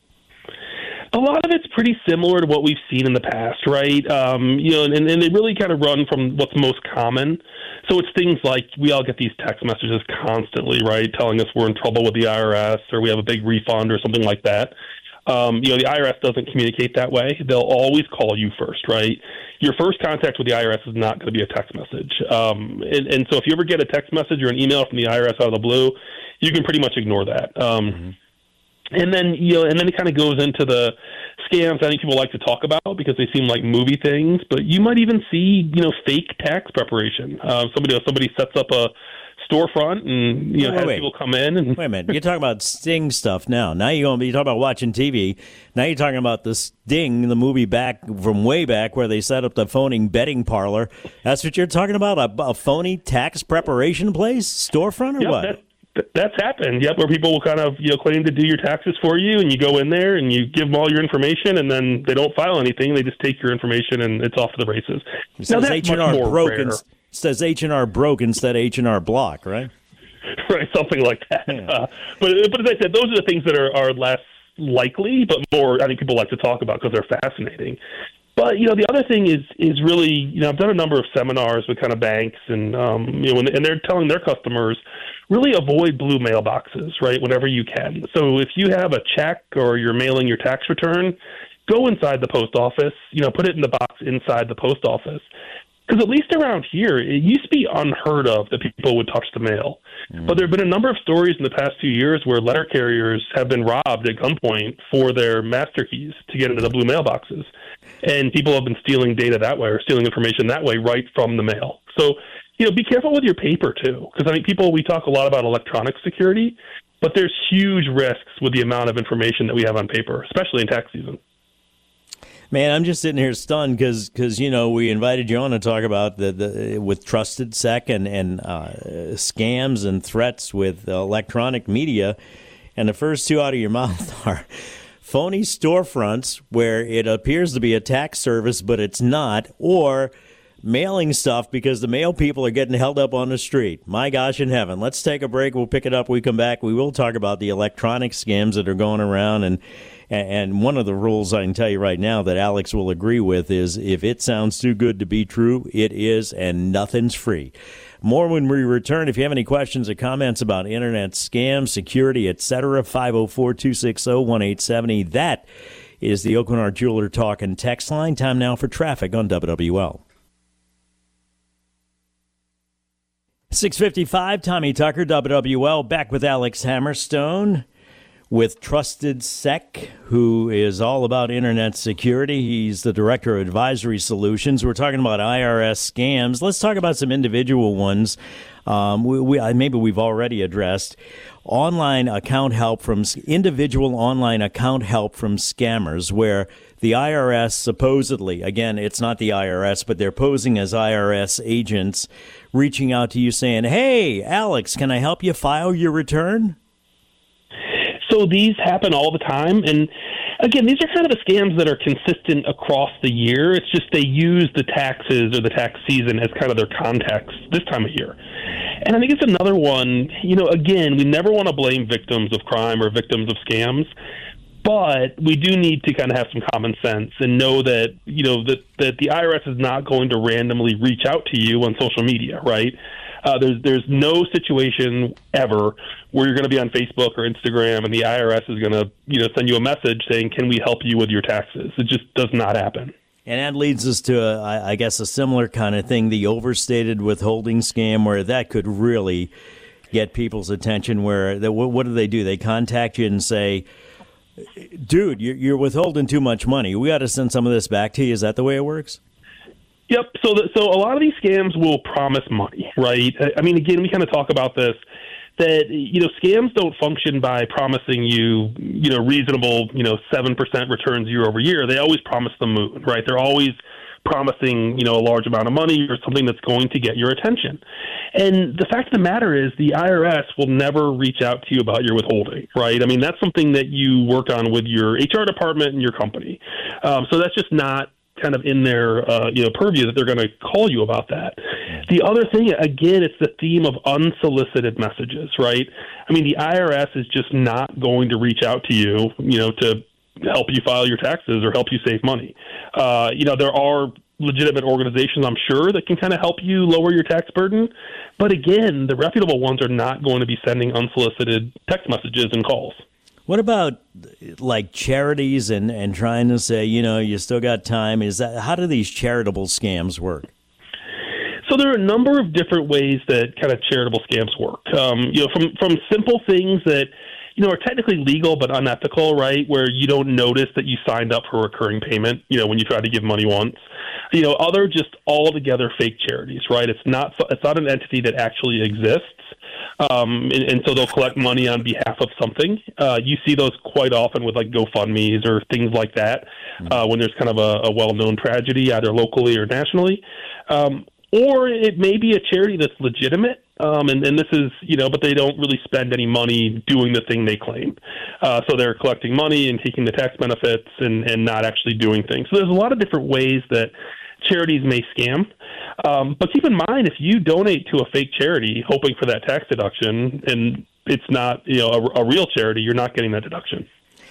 A lot of it's pretty similar to what we've seen in the past, right? Um, you know, and, and they really kind of run from what's most common. So it's things like we all get these text messages constantly, right, telling us we're in trouble with the I R S or we have a big refund or something like that. Um, you know, the I R S doesn't communicate that way. They'll always call you first, right? Your first contact with the I R S is not going to be a text message. Um, and, and so if you ever get a text message or an email from the I R S out of the blue, you can pretty much ignore that. Um, mm-hmm. And then, you know, and then it kind of goes into the scams I think people like to talk about because they seem like movie things. But you might even see, you know, fake tax preparation. Uh, somebody somebody sets up a storefront and you know wait, has wait. people come in and wait a minute. You're talking about Sting stuff now. Now you're going to be talking about watching T V. Now you're talking about the Sting, the movie back from way back where they set up the phony betting parlor. That's what you're talking about? A, a phony tax preparation place, storefront, or yep, what? That, That's happened, yep, where people will kind of, you know, claim to do your taxes for you, and you go in there and you give them all your information, and then they don't file anything. They just take your information, and it's off to the races. It now, says H and R broke, says H and R broke instead of H and R block, right? Right, something like that. Yeah. Uh, but but as I said, those are the things that are, are less likely, but more I think people like to talk about because they're fascinating. But, you know, the other thing is is really, you know, I've done a number of seminars with kind of banks and, um, you know, and, and they're telling their customers, really avoid blue mailboxes, right, whenever you can. So if you have a check or you're mailing your tax return, go inside the post office, you know, put it in the box inside the post office. Because at least around here, it used to be unheard of that people would touch the mail. Mm. But there have been a number of stories in the past few years where letter carriers have been robbed at gunpoint for their master keys to get into the blue mailboxes. And people have been stealing data that way or stealing information that way right from the mail. So, you know, be careful with your paper, too. Because I think people, we talk a lot about electronic security, but there's huge risks with the amount of information that we have on paper, especially in tax season. Man, I'm just sitting here stunned because, because you know, we invited you on to talk about the, the with Trusted Sec and, and uh, scams and threats with electronic media. And the first two out of your mouth are phony storefronts where it appears to be a tax service, but it's not, or mailing stuff because the mail people are getting held up on the street. My gosh in heaven. Let's take a break. We'll pick it up when we come back. We will talk about the electronic scams that are going around. And and one of the rules I can tell you right now that Alex will agree with is if it sounds too good to be true, it is, and nothing's free. More when we return. If you have any questions or comments about internet scams, security, et cetera, five oh four, two six oh, one eight seven oh. That is the Oakenart Jeweler Talk and Text line. Time now for traffic on W W L. six fifty-five, Tommy Tucker, W W L, back with Alex Hammerstone. with Trusted Sec, who is all about internet security. He's the Director of Advisory Solutions. We're talking about I R S scams. Let's talk about some individual ones. Um, we, we maybe we've already addressed online account help from individual online account help from scammers, where the I R S supposedly, again, it's not the I R S, but they're posing as I R S agents, reaching out to you saying, "Hey, Alex, can I help you file your return?" So these happen all the time. And again, these are kind of the scams that are consistent across the year. It's just they use the taxes or the tax season as kind of their context this time of year. And I think it's another one, you know, again, we never want to blame victims of crime or victims of scams, but we do need to kind of have some common sense and know that, you know, that, that the I R S is not going to randomly reach out to you on social media, right? Uh, there's there's no situation ever where you're going to be on Facebook or Instagram and the I R S is going to, you know, send you a message saying, "Can we help you with your taxes?" It just does not happen. And that leads us to, a, I guess, a similar kind of thing, the overstated withholding scam, where that could really get people's attention. Where they, what do they do? They contact you and say, "Dude, you're, you're withholding too much money. We got to send some of this back to you." Is that the way it works? Yep. So, the, so a lot of these scams will promise money, right? I mean, again, we kind of talk about this, that, you know, scams don't function by promising you, you know, reasonable, you know, seven percent returns year over year. They always promise the moon, right? They're always promising, you know, a large amount of money or something that's going to get your attention. And the fact of the matter is the I R S will never reach out to you about your withholding, right? I mean, that's something that you work on with your H R department and your company. Um, so that's just not kind of in their uh, you know purview that they're going to call you about that. The other thing, again, it's the theme of unsolicited messages, right? I mean, the I R S is just not going to reach out to you, you know, to help you file your taxes or help you save money. Uh, you know, there are legitimate organizations, I'm sure, that can kind of help you lower your tax burden. But again, the reputable ones are not going to be sending unsolicited text messages and calls. What about like charities and, and trying to say, you know, you still got time? Is that, how do these charitable scams work? So there are a number of different ways that kind of charitable scams work. Um, you know, from from simple things that, you know, are technically legal but unethical, right? Where you don't notice that you signed up for a recurring payment, you know, when you try to give money once. You know, other just altogether fake charities, right? It's not it's not an entity that actually exists. Um, and, and so they'll collect money on behalf of something. Uh, you see those quite often with like GoFundMe's or things like that, uh, when there's kind of a, a well-known tragedy, either locally or nationally. Um, or it may be a charity that's legitimate, um, and, and this is, you know, but they don't really spend any money doing the thing they claim. Uh, so they're collecting money and taking the tax benefits and, and not actually doing things. So there's a lot of different ways that charities may scam. Um, but keep in mind, if you donate to a fake charity hoping for that tax deduction and it's not, you know, a, a real charity, you're not getting that deduction.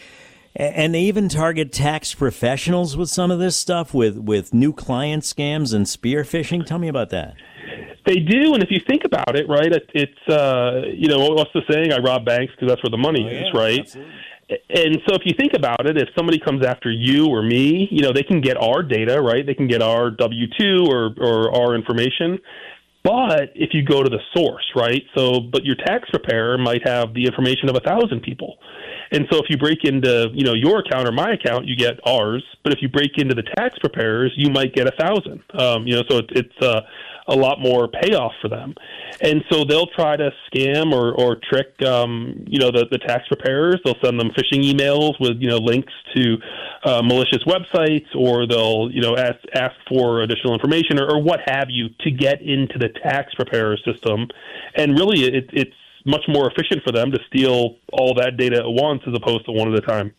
And they even target tax professionals with some of this stuff, with, with new client scams and spear phishing. Tell me about that. They do, and if you think about it, right, it, it's, uh, you know, what's the saying? I rob banks because that's where the money oh, yeah, is, right? Absolutely. And so if you think about it, if somebody comes after you or me, you know, they can get our data, right? They can get our W two or, or our information. But if you go to the source, right? So, but your tax preparer might have the information of a thousand people. And so if you break into, you know, your account or my account, you get ours. But if you break into the tax preparers, you might get a thousand. Um, you know, so it, it's uh, a lot more payoff for them. And so they'll try to scam or, or trick, um, you know, the, the tax preparers. They'll send them phishing emails with, you know, links to uh, malicious websites, or they'll, you know, ask, ask for additional information or, or what have you to get into the tax preparer system. And really, it, it's much more efficient for them to steal all that data at once as opposed to one at a time.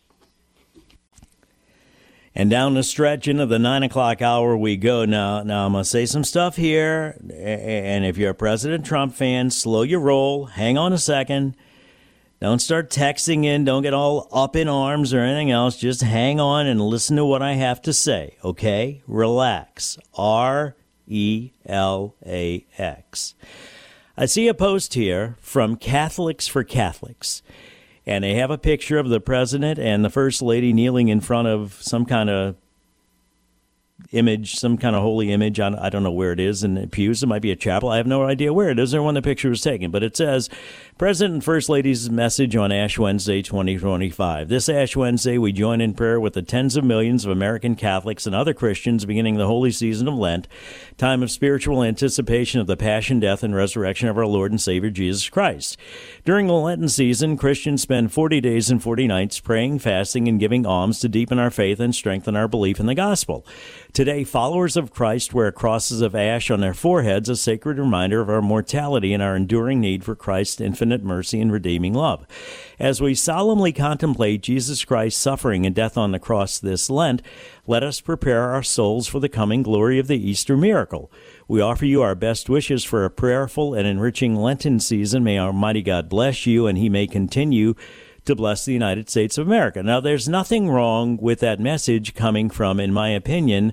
And down the stretch into the nine o'clock hour we go. Now, now I'm going to say some stuff here. And if you're a President Trump fan, slow your roll. Hang on a second. Don't start texting in. Don't get all up in arms or anything else. Just hang on and listen to what I have to say, okay? Relax. R E L A X. I see a post here from Catholics for Catholics. And they have a picture of the president and the first lady kneeling in front of some kind of image, some kind of holy image. On, I don't know where it is in the pews. It might be a chapel. I have no idea where it is or when the picture was taken. But it says, President and First Lady's message on Ash Wednesday twenty twenty-five. This Ash Wednesday, we join in prayer with the tens of millions of American Catholics and other Christians beginning the holy season of Lent, time of spiritual anticipation of the passion, death, and resurrection of our Lord and Savior Jesus Christ. During the Lenten season, Christians spend forty days and forty nights praying, fasting, and giving alms to deepen our faith and strengthen our belief in the gospel. Today, followers of Christ wear crosses of ash on their foreheads, a sacred reminder of our mortality and our enduring need for Christ's infinite mercy and redeeming love. As we solemnly contemplate Jesus Christ's suffering and death on the cross this Lent, let us prepare our souls for the coming glory of the Easter miracle. We offer you our best wishes for a prayerful and enriching Lenten season. May Almighty God bless you, and He may continue to bless the United States of America. Now, there's nothing wrong with that message coming from, in my opinion,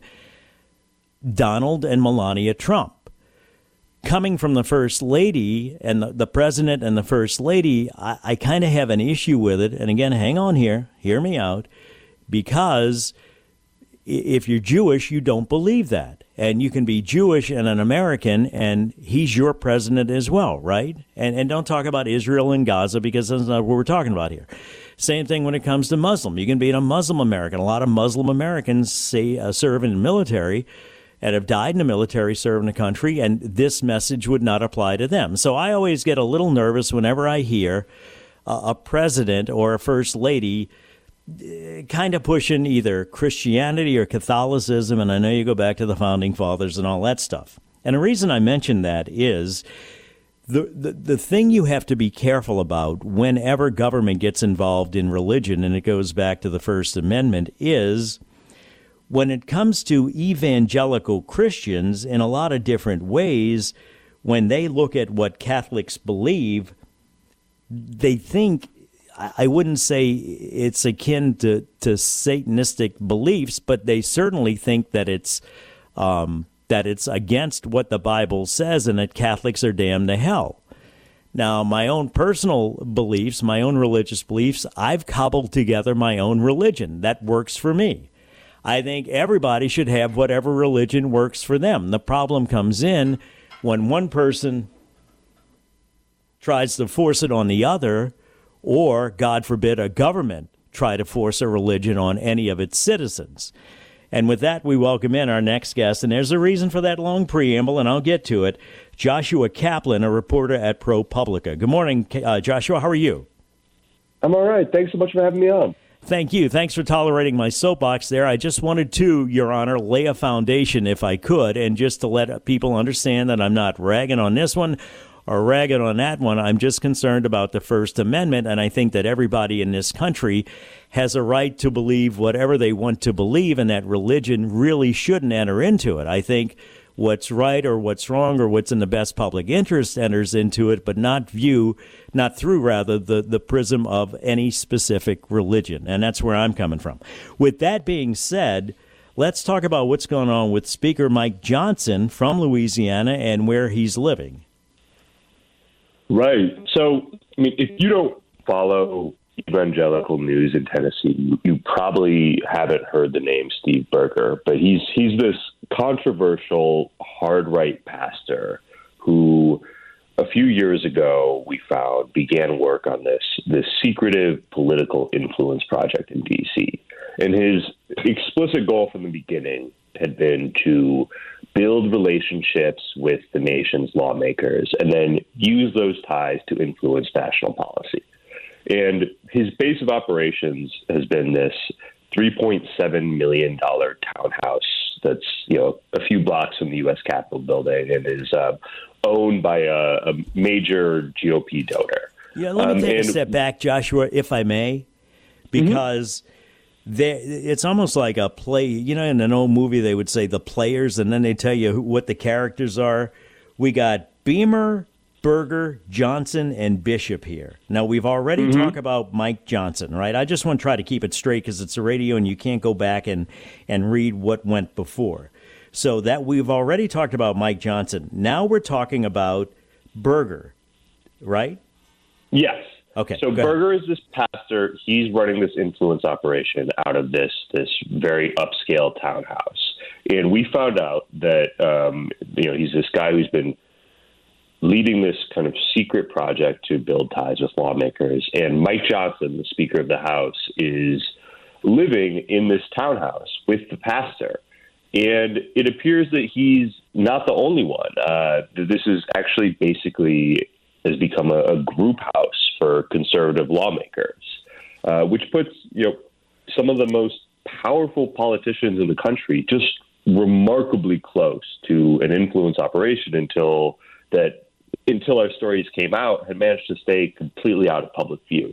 Donald and Melania Trump. Coming from the First Lady and the, the President and the First Lady, I, I kind of have an issue with it. And again, hang on here, hear me out, because if you're Jewish, you don't believe that. And you can be Jewish and an American, and he's your president as well, right? And and don't talk about Israel and Gaza, because that's not what we're talking about here. Same thing when it comes to Muslim. You can be a Muslim American. A lot of Muslim Americans say uh, serve in the military and have died in the military serving the country, and this message would not apply to them. So I always get a little nervous whenever I hear uh, a president or a first lady kind of pushing either Christianity or Catholicism, and I know you go back to the Founding Fathers and all that stuff. And the reason I mention that is the, the the thing you have to be careful about whenever government gets involved in religion, and it goes back to the First Amendment, is when it comes to evangelical Christians in a lot of different ways, when they look at what Catholics believe, they think, I wouldn't say it's akin to, to Satanistic beliefs, but they certainly think that it's um, that it's against what the Bible says and that Catholics are damned to hell. Now, my own personal beliefs, my own religious beliefs, I've cobbled together my own religion. That works for me. I think everybody should have whatever religion works for them. The problem comes in when one person tries to force it on the other, or, God forbid, a government try to force a religion on any of its citizens. And with that, we welcome in our next guest. And there's a reason for that long preamble, and I'll get to it. Joshua Kaplan, a reporter at ProPublica. Good morning, uh, Joshua. How are you? I'm all right. Thanks so much for having me on. Thank you. Thanks for tolerating my soapbox there. I just wanted to, Your Honor, lay a foundation, if I could, and just to let people understand that I'm not ragging on this one or ragging on that one. I'm just concerned about the First Amendment, and I think that everybody in this country has a right to believe whatever they want to believe, and that religion really shouldn't enter into it. I think what's right or what's wrong or what's in the best public interest enters into it, but not view, not through, rather, the, the prism of any specific religion. And that's where I'm coming from. With that being said, let's talk about what's going on with Speaker Mike Johnson from Louisiana and where he's living. Right. So, I mean, if you don't follow evangelical news in Tennessee, you, you probably haven't heard the name Steve Berger, but he's he's this controversial hard right pastor who a few years ago we found began work on this this secretive political influence project in D C. And his explicit goal from the beginning had been to build relationships with the nation's lawmakers and then use those ties to influence national policy. And his base of operations has been this three point seven million dollars townhouse that's, you know, a few blocks from the U S Capitol building and is uh, owned by a, a major G O P donor. Yeah, let me um, take and, a step back, Joshua, if I may, because mm-hmm. There, it's almost like a play. You know, in an old movie, they would say the players, and then they tell you who, what the characters are. We got Beamer, Berger, Johnson, and Bishop here. Now, we've already mm-hmm. talked about Mike Johnson, right? I just want to try to keep it straight because it's a radio and you can't go back and, and read what went before. So that we've already talked about Mike Johnson. Now we're talking about Berger, right? Yes. Okay. So Berger is this pastor. He's running this influence operation out of this this very upscale townhouse. And we found out that, um, you know, he's this guy who's been leading this kind of secret project to build ties with lawmakers. And Mike Johnson, the Speaker of the House, is living in this townhouse with the pastor. And it appears that he's not the only one. Uh, this is actually basically has become a, a group house for conservative lawmakers, uh, which puts, you know, some of the most powerful politicians in the country just remarkably close to an influence operation until that until our stories came out, had managed to stay completely out of public view.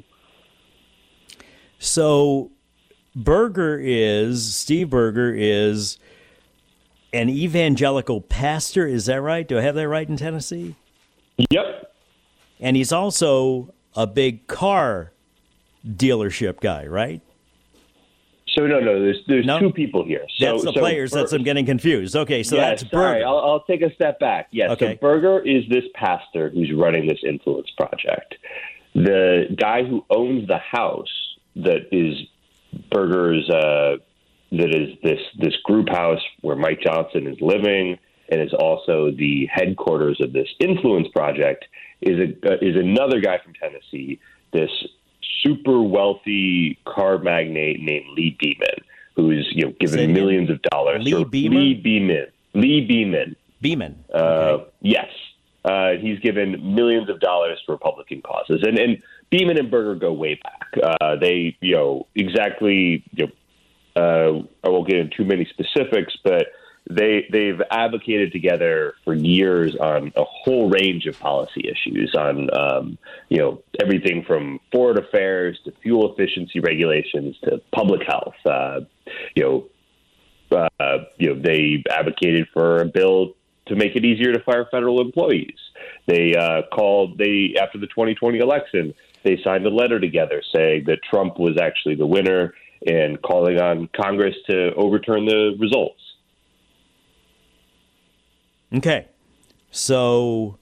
So Burger is, Steve Burger is an evangelical pastor. Is that right? Do I have that right in Tennessee? Yep. And he's also a big car dealership guy, right? So no, no, there's there's no? two people here. So, that's the so players. Bur- that's I'm getting confused. Okay, so yes, that's sorry, Burger. I'll, I'll take a step back. Yes, okay. So Burger is this pastor who's running this influence project. The guy who owns the house that is Burger's, uh, that is this this group house where Mike Johnson is living, and is also the headquarters of this influence project, is a uh, is another guy from Tennessee. This super wealthy car magnate named Lee Beaman, who's you know given Say millions of dollars. Lee Beaman? Lee Beaman. Lee Beaman. Beaman. Uh, Okay. yes. Uh, he's given millions of dollars to Republican causes. And, and Beaman and Burger go way back. Uh, they, you know, exactly, you know, uh, I won't get into too many specifics, but They, they've advocated together for years on a whole range of policy issues on, um, you know, everything from foreign affairs to fuel efficiency regulations to public health. Uh, you know, uh, you know, they advocated for a bill to make it easier to fire federal employees. They uh, called, they after the twenty twenty election, they signed a letter together saying that Trump was actually the winner and calling on Congress to overturn the results. Okay, so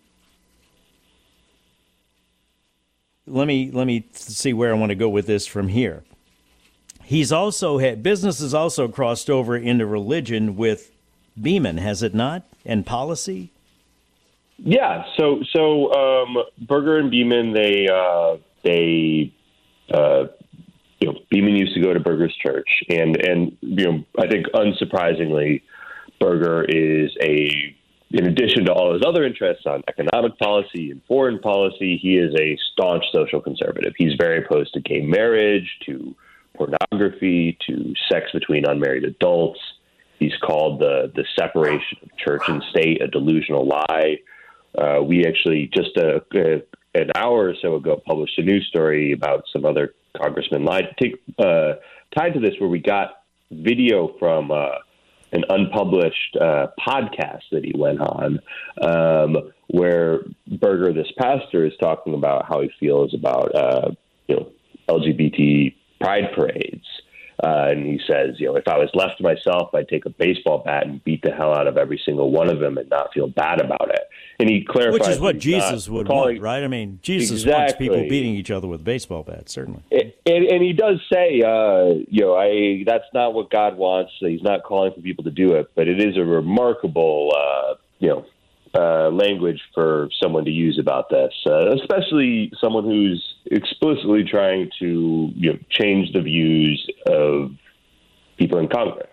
let me let me see where I want to go with this from here. He's also had business has also crossed over into religion with Beaman, has it not? And policy. Yeah. So so um, Burger and Beaman, they uh, they uh, you know Beaman used to go to Burger's church, and and you know I think unsurprisingly, Burger is a in addition to all his other interests on economic policy and foreign policy, he is a staunch social conservative. He's very opposed to gay marriage, to pornography, to sex between unmarried adults. He's called the, the separation of church and state a delusional lie. Uh, we actually, just a, a, an hour or so ago, published a news story about some other congressmen lied, take, uh, tied to this where we got video from uh, an unpublished uh, podcast that he went on, um, where Burger, this pastor, is talking about how he feels about uh, you know L G B T pride parades. Uh, and he says, you know, if I was left to myself, I'd take a baseball bat and beat the hell out of every single one of them and not feel bad about it. And he clarifies, which is what Jesus would calling, want, right? I mean, Jesus exactly. wants people beating each other with baseball bats, certainly. And, and, and he does say, uh, you know, I that's not what God wants. He's not calling for people to do it, but it is a remarkable, uh, you know, uh, language for someone to use about this, uh, especially someone who's explicitly trying to, you know, change the views of people in Congress.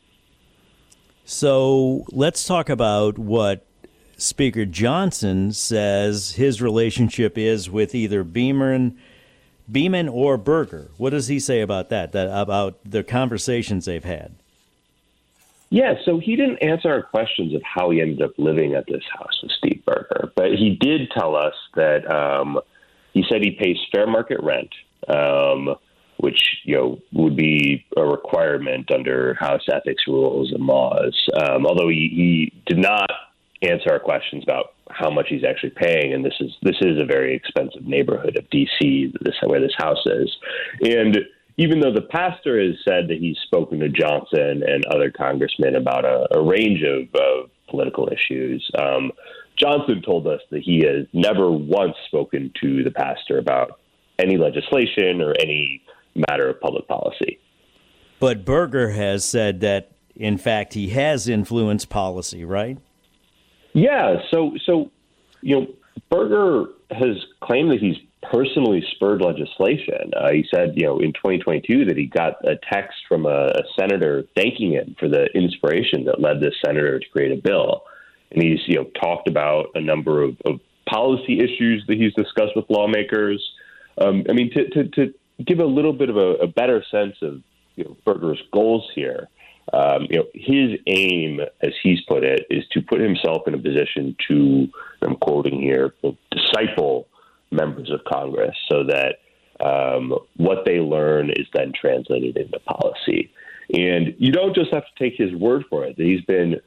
So let's talk about what Speaker Johnson says his relationship is with either Beaman, Beaman or Burger. What does he say about that, that about the conversations they've had? Yeah, so he didn't answer our questions of how he ended up living at this house with Steve Burger, but he did tell us that um, he said he pays fair market rent, um, which you know would be a requirement under House ethics rules and laws. Um, although he, he did not answer our questions about how much he's actually paying, and this is this is a very expensive neighborhood of D C, this where this house is, and even though the pastor has said that he's spoken to Johnson and other congressmen about a, a range of, of political issues, um, Johnson told us that he has never once spoken to the pastor about any legislation or any matter of public policy. But Burger has said that in fact, he has influenced policy, right? Yeah. So, so you know, Berger has claimed that he's personally spurred legislation. Uh, he said, you know, in twenty twenty-two that he got a text from a, a senator thanking him for the inspiration that led this senator to create a bill. And he's, you know, talked about a number of, of policy issues that he's discussed with lawmakers. Um, I mean, to, to, to give a little bit of a, a better sense of, you know, Berger's goals here, um, you know, his aim, as he's put it, is to put himself in a position to, I'm quoting here, disciple members of Congress so that um, what they learn is then translated into policy. And you don't just have to take his word for it. He's been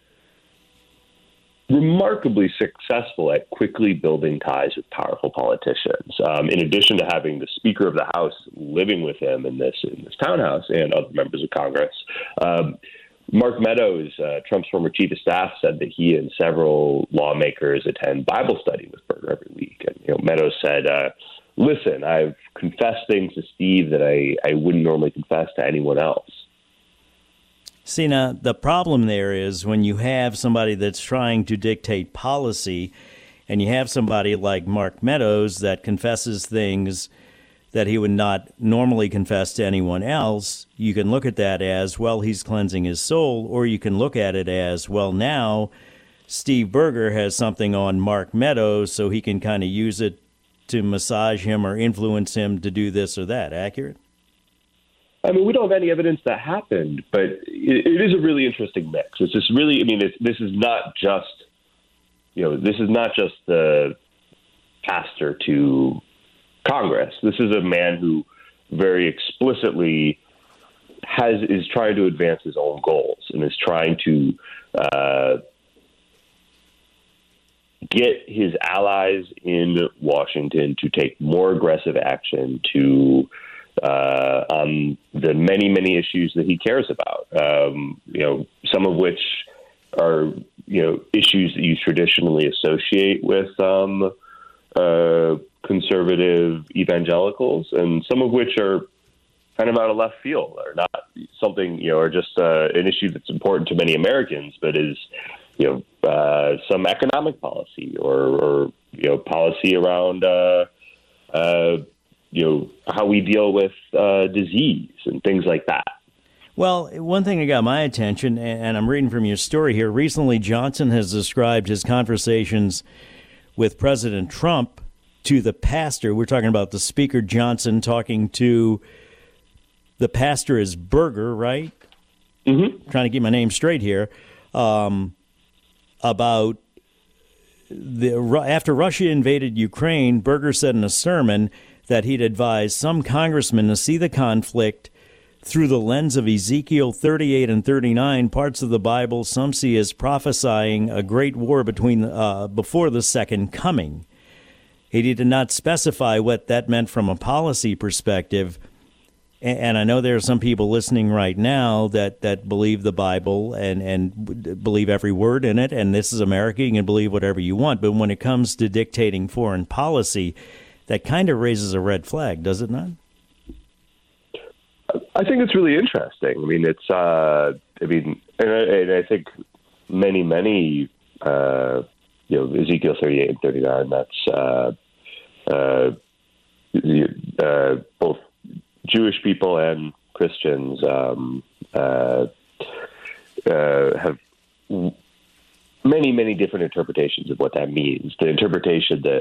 remarkably successful at quickly building ties with powerful politicians. Um, in addition to having the Speaker of the House living with him in this in this townhouse and other members of Congress, um, Mark Meadows, uh, Trump's former chief of staff, said that he and several lawmakers attend Bible study with Berger every week. And you know, Meadows said, uh, "Listen, I've confessed things to Steve that I, I wouldn't normally confess to anyone else." See, now, the problem there is when you have somebody that's trying to dictate policy and you have somebody like Mark Meadows that confesses things that he would not normally confess to anyone else, you can look at that as, well, he's cleansing his soul, or you can look at it as, well, now Steve Berger has something on Mark Meadows, so he can kind of use it to massage him or influence him to do this or that. Accurate? I mean, we don't have any evidence that happened, but it, it is a really interesting mix. It's just really, I mean, it's, this is not just, you know, this is not just the pastor to Congress. This is a man who very explicitly has is trying to advance his own goals and is trying to uh, get his allies in Washington to take more aggressive action to uh, on the many, many issues that he cares about. Um, you know, some of which are, you know, issues that you traditionally associate with um, uh, conservative evangelicals, and some of which are kind of out of left field, or not something, you know, or just uh, an issue that's important to many Americans, but is, you know, uh, some economic policy or, or you know, policy around, uh, uh, you know, how we deal with uh, disease and things like that. Well, one thing that got my attention, and I'm reading from your story here, recently Johnson has described his conversations with President Trump to the pastor. We're talking about the Speaker Johnson talking to the pastor is Berger, right? Mm-hmm. Trying to get my name straight here. Um, about the after Russia invaded Ukraine, Berger said in a sermon that he'd advised some congressmen to see the conflict through the lens of Ezekiel thirty-eight and thirty-nine, parts of the Bible some see as prophesying a great war between uh, before the second coming. He did not specify what that meant from a policy perspective. And I know there are some people listening right now that, that believe the Bible and, and believe every word in it, and this is America, you can believe whatever you want. But when it comes to dictating foreign policy, that kind of raises a red flag, does it not? I think it's really interesting. I mean, it's, uh, I mean, and I, and I think many, many, uh, you know, Ezekiel thirty-eight and thirty-nine, that's uh, uh, uh, both Jewish people and Christians um, uh, uh, have many, many different interpretations of what that means. The interpretation that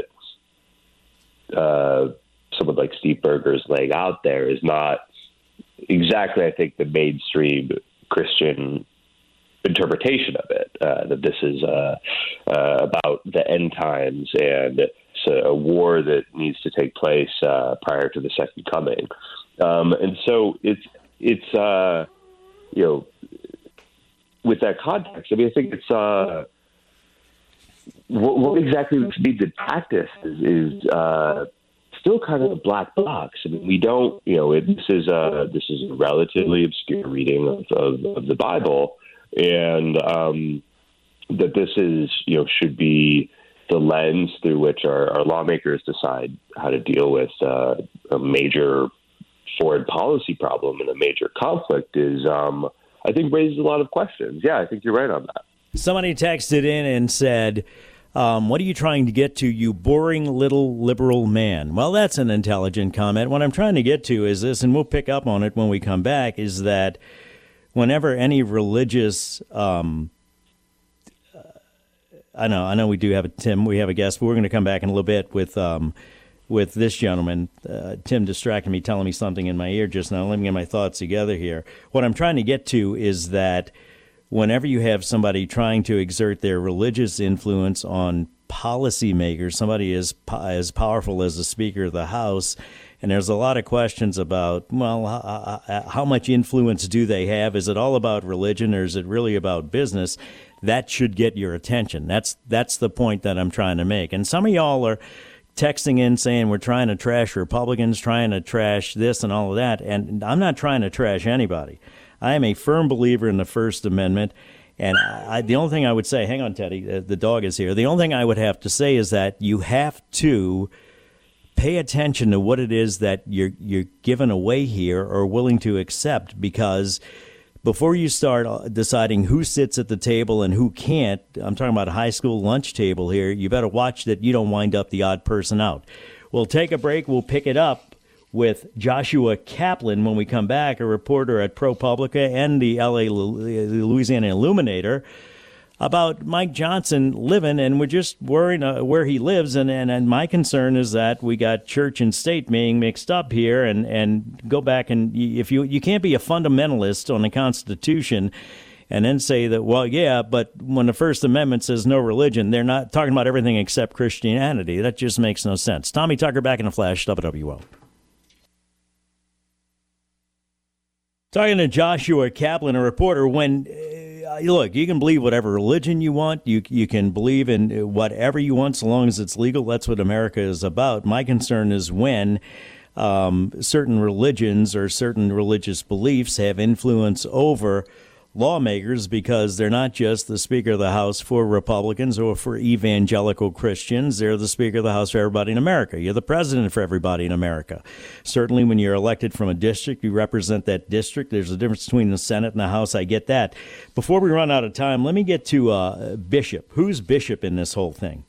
uh, someone like Steve Berger is laying out there is not exactly, I think, the mainstream Christian interpretation of it, uh, that this is uh, uh, about the end times and it's a war that needs to take place uh, prior to the second coming. Um, and so it's, it's uh, you know, with that context, I mean, I think it's uh, what, what exactly this needs in practice is, is uh, still kind of a black box. I mean, we don't, you know, it, this is a, this is a relatively obscure reading of, of, of the Bible, and um, that this is, you know, should be the lens through which our, our lawmakers decide how to deal with uh, a major foreign policy problem and a major conflict is, um, I think raises a lot of questions. Yeah, I think you're right on that. Somebody texted in and said, um, what are you trying to get to, you boring little liberal man? Well, that's an intelligent comment. What I'm trying to get to is this, and we'll pick up on it when we come back, is that whenever any religious, um, uh, I know, I know we do have a Tim, we have a guest, but we're going to come back in a little bit with um, with this gentleman. Uh, Tim distracted me, telling me something in my ear just now. Let me get my thoughts together here. What I'm trying to get to is that whenever you have somebody trying to exert their religious influence on policymakers, somebody as as powerful as the Speaker of the House, and there's a lot of questions about, well, how, how much influence do they have? Is it all about religion, or is it really about business? That should get your attention. That's that's the point that I'm trying to make. And some of y'all are texting in saying we're trying to trash Republicans, trying to trash this and all of that. And I'm not trying to trash anybody. I am a firm believer in the First Amendment. And I, the only thing I would say, hang on, Teddy, the dog is here. The only thing I would have to say is that you have to pay attention to what it is that you're you're giving away here or willing to accept, because before you start deciding who sits at the table and who can't, I'm talking about a high school lunch table here, you better watch that you don't wind up the odd person out. We'll take a break. We'll pick it up with Joshua Kaplan when we come back, a reporter at ProPublica and the L A Louisiana Illuminator, about Mike Johnson living, and we're just worried uh, where he lives. And, and, and my concern is that we got church and state being mixed up here, and, and go back and if you you can't be a fundamentalist on the Constitution and then say that, well, yeah, but when the First Amendment says no religion, they're not talking about everything except Christianity. That just makes no sense. Tommy Tucker back in a flash, W W L. Talking to Joshua Kaplan, a reporter, when... Look, you can believe whatever religion you want. You you can believe in whatever you want, so long as it's legal. That's what America is about. My concern is when um, certain religions or certain religious beliefs have influence over lawmakers, because they're not just the Speaker of the House for Republicans or for evangelical Christians. They're the Speaker of the House for everybody in America. You're the president for everybody in America. Certainly when you're elected from a district, you represent that district. There's a difference between the Senate and the House. I get that. Before we run out of time, let me get to uh, Bishop. Who's Bishop in this whole thing?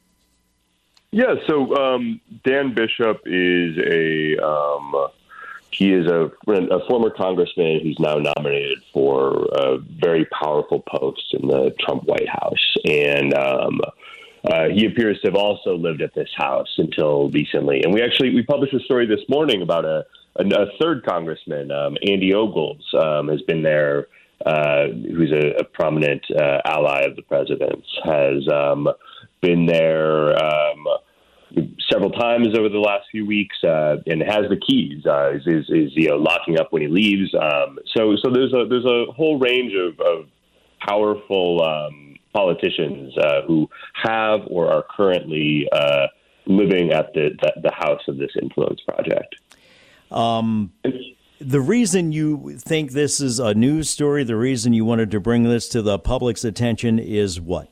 Yeah, so um, Dan Bishop is a... Um, He is a, a former congressman who's now nominated for a very powerful post in the Trump White House. And um, uh, he appears to have also lived at this house until recently. And we actually we published a story this morning about a, a, a third congressman, um, Andy Ogles, um, has been there, uh, who's a, a prominent uh, ally of the president's, has um, been there um several times over the last few weeks, uh, and has the keys. Uh, is, is is you know locking up when he leaves. Um, so so there's a there's a whole range of, of powerful um, politicians uh, who have or are currently uh, living at the, the the house of this influence project. Um, the reason you think this is a news story, the reason you wanted to bring this to the public's attention, is what?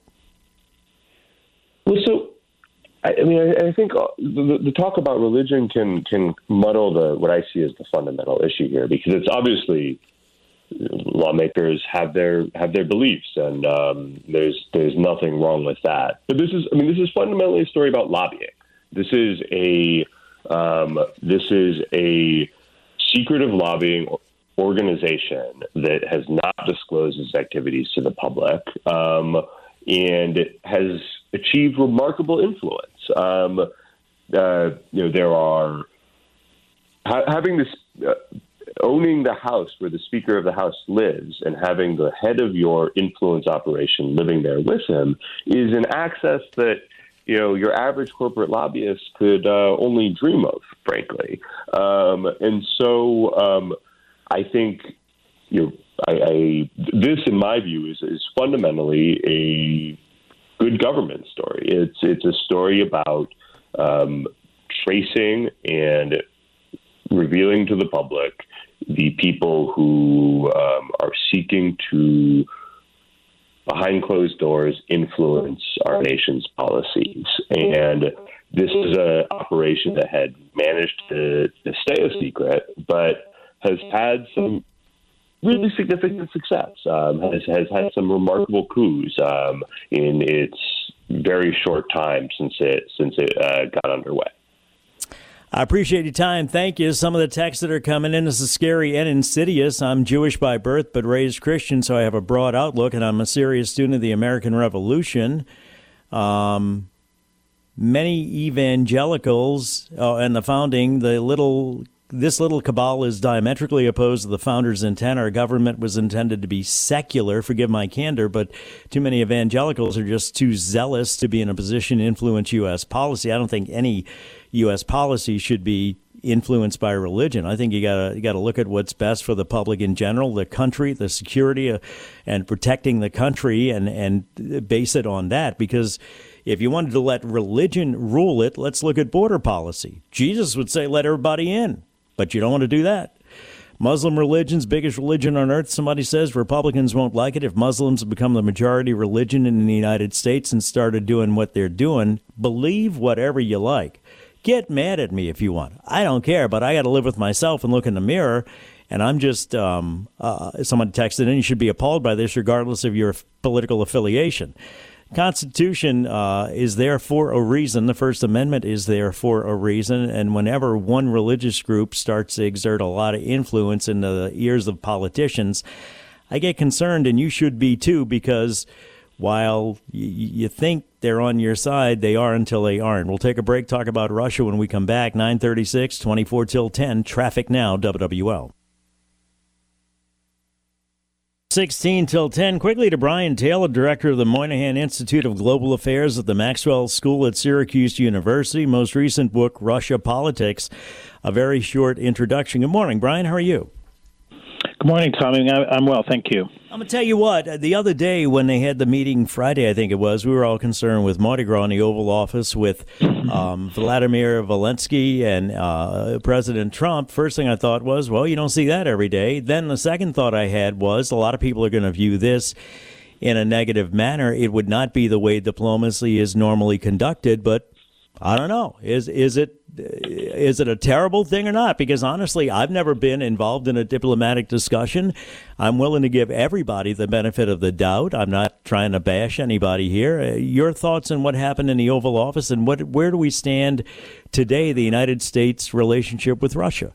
Well, so. I mean, I, I think the, the talk about religion can can muddle the what I see as the fundamental issue here, because it's obviously lawmakers have their have their beliefs, and um, there's there's nothing wrong with that. But this is, I mean, this is fundamentally a story about lobbying. This is a um, this is a secretive lobbying organization that has not disclosed its activities to the public, um, and it has achieved remarkable influence. Um, uh, you know, there are ha- having this uh, owning the house where the Speaker of the House lives, and having the head of your influence operation living there with him, is an access that you know your average corporate lobbyist could uh, only dream of, frankly. Um, and so, um, I think you know, I, I this, in my view, is, is fundamentally a good government story. It's it's a story about um, tracing and revealing to the public the people who um, are seeking to, behind closed doors, influence our nation's policies. And this is an operation that had managed to, to stay a secret, but has had some really significant success, um, has, has had some remarkable coups um, in its very short time since it, since it uh, got underway. I appreciate your time. Thank you. Some of the texts that are coming in, this is scary and insidious. I'm Jewish by birth but raised Christian, so I have a broad outlook, and I'm a serious student of the American Revolution. Um, many evangelicals uh, and the founding, the little this little cabal is diametrically opposed to the founders' intent. Our government was intended to be secular, forgive my candor, but too many evangelicals are just too zealous to be in a position to influence U S policy. I don't think any U S policy should be influenced by religion. I think you gotta you gotta look at what's best for the public in general, the country, the security, uh, and protecting the country, and and base it on that. Because if you wanted to let religion rule it, let's look at border policy. Jesus would say, "Let everybody in," but you don't want to do that. Muslim religion's biggest religion on earth, somebody says. Republicans won't like it if Muslims become the majority religion in the United States and started doing what they're doing. Believe whatever you like. Get mad at me if you want. I don't care, but I got to live with myself and look in the mirror. And I'm just, um, uh, someone texted in, you should be appalled by this regardless of your political affiliation. Constitution uh, is there for a reason. The First Amendment is there for a reason. And whenever one religious group starts to exert a lot of influence in the ears of politicians, I get concerned, and you should be too, because while y- you think they're on your side, they are until they aren't. We'll take a break, talk about Russia when we come back. nine thirty-six, twenty-four till ten, Traffic Now, W W L. sixteen till ten. Quickly to Brian Taylor, director of the Moynihan Institute of Global Affairs at the Maxwell School at Syracuse University. Most recent book, Russia Politics. A very short introduction. Good morning, Brian. How are you? Good morning, Tommy. I'm well, thank you. I'm going to tell you what, the other day when they had the meeting, Friday I think it was, we were all concerned with Mardi Gras in the Oval Office with um, Vladimir Zelensky and uh, President Trump. First thing I thought was, well, you don't see that every day. Then the second thought I had was a lot of people are going to view this in a negative manner. It would not be the way diplomacy is normally conducted, but I don't know. Is is it is it a terrible thing or not? Because honestly, I've never been involved in a diplomatic discussion. I'm willing to give everybody the benefit of the doubt. I'm not trying to bash anybody here. Your thoughts on what happened in the Oval Office, and what where do we stand today, the United States relationship with Russia?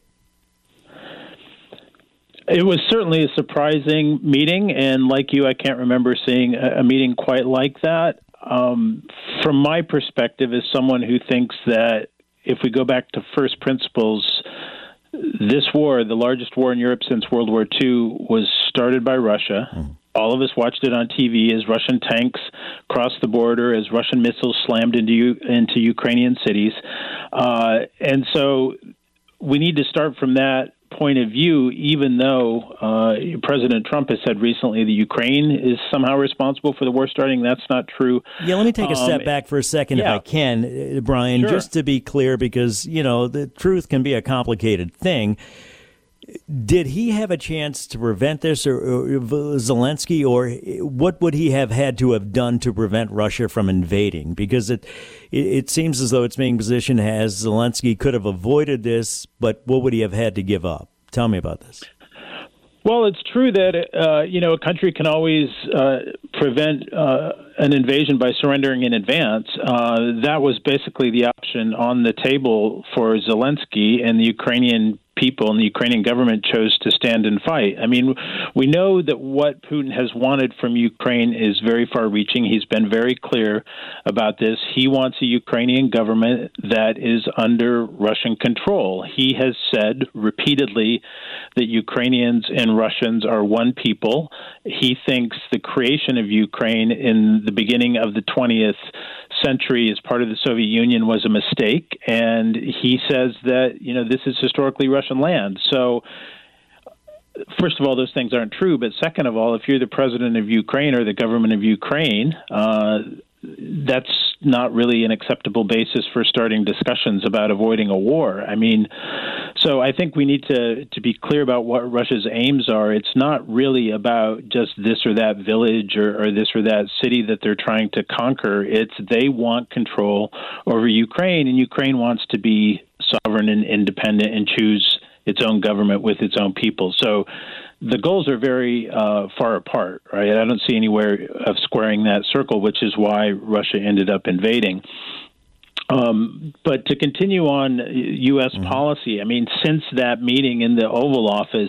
It was certainly a surprising meeting, and like you, I can't remember seeing a meeting quite like that. Um, from my perspective, as someone who thinks that if we go back to first principles, this war, the largest war in Europe since World War Two, was started by Russia. Mm. All of us watched it on T V as Russian tanks crossed the border, as Russian missiles slammed into into Ukrainian cities. Uh, and so we need to start from that point of view, even though uh, President Trump has said recently that Ukraine is somehow responsible for the war starting. That's not true. Yeah, let me take a step um, back for a second, yeah. if I can, Brian, Sure. just to be clear, because, you know, the truth can be a complicated thing. Did he have a chance to prevent this, or, or Zelensky, or what would he have had to have done to prevent Russia from invading? Because it, it it seems as though it's being positioned as Zelensky could have avoided this, but what would he have had to give up? Tell me about this. Well, it's true that, uh, you know, a country can always uh, prevent uh, an invasion by surrendering in advance. Uh, that was basically the option on the table for Zelensky, and the Ukrainian people and the Ukrainian government chose to stand and fight. I mean, we know that what Putin has wanted from Ukraine is very far-reaching. He's been very clear about this. He wants a Ukrainian government that is under Russian control. He has said repeatedly that Ukrainians and Russians are one people. He thinks the creation of Ukraine in the beginning of the twentieth century as part of the Soviet Union was a mistake, and he says that, you know, this is historically Russian land. So, first of all, those things aren't true, but second of all, if you're the president of Ukraine or the government of Ukraine, uh, that's not really an acceptable basis for starting discussions about avoiding a war. I mean, so I think we need to, to be clear about what Russia's aims are. It's not really about just this or that village or, or this or that city that they're trying to conquer. It's they want control over Ukraine, and Ukraine wants to be sovereign and independent and choose its own government with its own people. So the goals are very uh, far apart, right? I don't see anywhere of squaring that circle, which is why Russia ended up invading. Um, but to continue on U S Mm-hmm. policy, I mean, since that meeting in the Oval Office,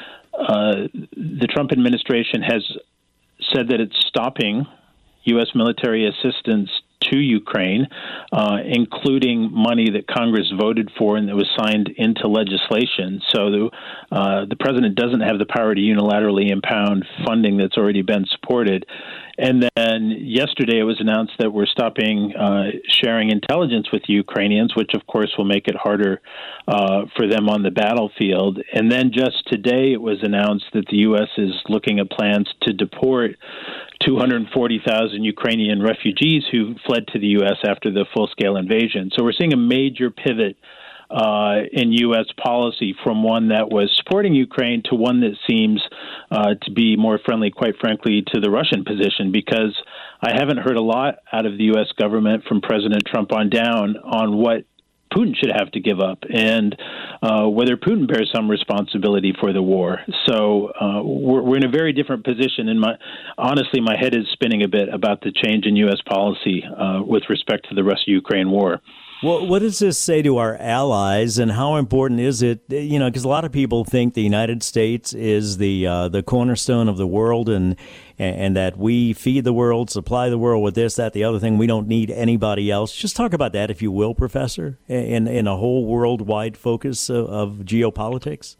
uh, the Trump administration has said that it's stopping U S military assistance to Ukraine, uh, including money that Congress voted for and that was signed into legislation. So the, uh, the president doesn't have the power to unilaterally impound funding that's already been supported. And then yesterday it was announced that we're stopping uh, sharing intelligence with Ukrainians, which of course will make it harder uh, for them on the battlefield. And then just today it was announced that the U S is looking at plans to deport two hundred forty thousand Ukrainian refugees who fled to the U S after the full-scale invasion. So we're seeing a major pivot Uh, in U S policy from one that was supporting Ukraine to one that seems uh, to be more friendly, quite frankly, to the Russian position, because I haven't heard a lot out of the U S government from President Trump on down on what Putin should have to give up and uh, whether Putin bears some responsibility for the war. So uh, we're, we're in a very different position. And my, honestly, my head is spinning a bit about the change in U S policy uh, with respect to the Russia-Ukraine war. Well, what does this say to our allies, and how important is it? You know, because a lot of people think the United States is the uh, the cornerstone of the world, and and that we feed the world, supply the world with this, that, the other thing. We don't need anybody else. Just talk about that, if you will, Professor, in in a whole worldwide focus of, of geopolitics.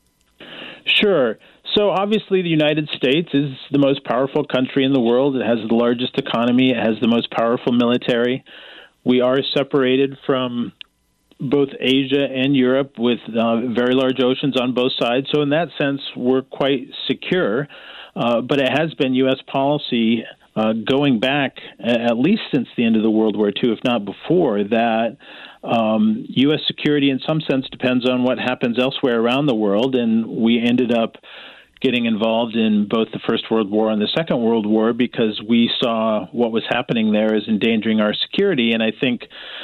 Sure. So obviously the United States is the most powerful country in the world. It has the largest economy. It has the most powerful military. We are separated from both Asia and Europe with uh, very large oceans on both sides. So in that sense, we're quite secure. Uh, but it has been U S policy uh, going back at least since the end of the World War Two, if not before, that um, U S security in some sense depends on what happens elsewhere around the world. And we ended up getting involved in both the First World War and the Second World War because we saw what was happening there as endangering our security. And I think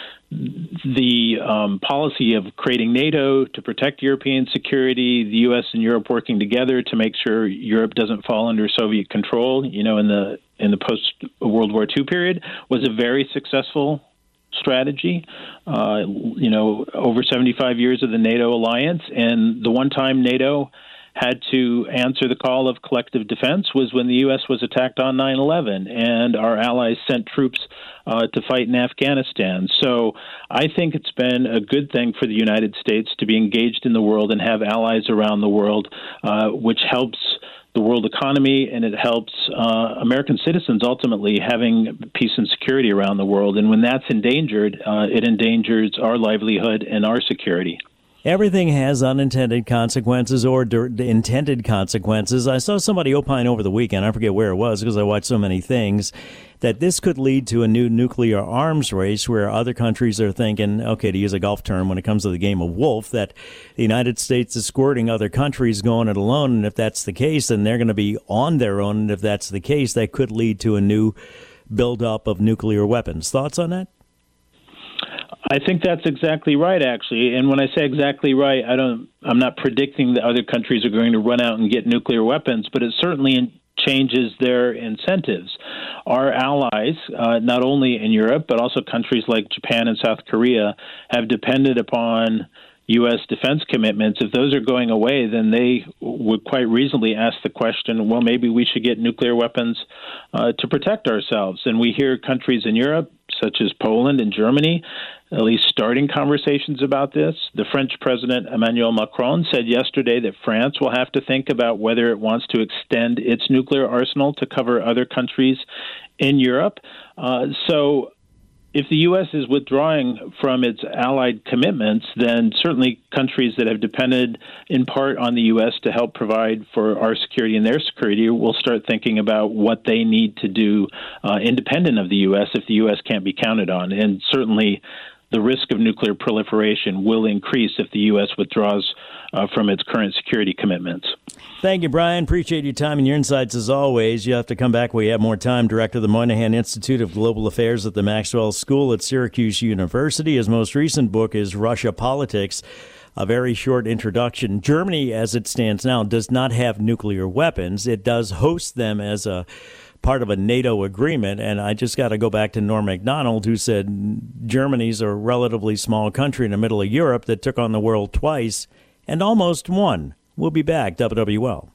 the um, policy of creating NATO to protect European security, the U S and Europe working together to make sure Europe doesn't fall under Soviet control, you know, in the in the post-World War Two period, was a very successful strategy. Uh, you know, over seventy-five years of the NATO alliance, and the one time NATO had to answer the call of collective defense was when the U S was attacked on nine eleven, and our allies sent troops uh, to fight in Afghanistan. So I think it's been a good thing for the United States to be engaged in the world and have allies around the world, uh, which helps the world economy, and it helps uh, American citizens ultimately having peace and security around the world. And when that's endangered, uh, it endangers our livelihood and our security. Everything has unintended consequences or d- intended consequences. I saw somebody opine over the weekend, I forget where it was because I watch so many things, that this could lead to a new nuclear arms race where other countries are thinking, okay, to use a golf term when it comes to the game of wolf, that the United States is squirting other countries going it alone. And if that's the case, then they're going to be on their own. And if that's the case, that could lead to a new buildup of nuclear weapons. Thoughts on that? I think that's exactly right, actually. And when I say exactly right, I don't, I'm not predicting that other countries are going to run out and get nuclear weapons, but it certainly changes their incentives. Our allies, uh, not only in Europe, but also countries like Japan and South Korea, have depended upon U S defense commitments. If those are going away, then they would quite reasonably ask the question, well, maybe we should get nuclear weapons uh, to protect ourselves. And we hear countries in Europe, such as Poland and Germany, at least starting conversations about this. The French President Emmanuel Macron said yesterday that France will have to think about whether it wants to extend its nuclear arsenal to cover other countries in Europe. Uh, so if the U S is withdrawing from its allied commitments, then certainly countries that have depended in part on the U S to help provide for our security and their security will start thinking about what they need to do uh, independent of the U S if the U S can't be counted on. And certainly the risk of nuclear proliferation will increase if the U S withdraws uh, from its current security commitments. Thank you, Brian. Appreciate your time and your insights as always. You have to come back when you have more time. Director of the Moynihan Institute of Global Affairs at the Maxwell School at Syracuse University. His most recent book is Russia Politics. a very short introduction. Germany, as it stands now, does not have nuclear weapons. It does host them as a part of a NATO agreement. And I just got to go back to Norm Macdonald, who said Germany's a relatively small country in the middle of Europe that took on the world twice and almost won. We'll be back. W W L.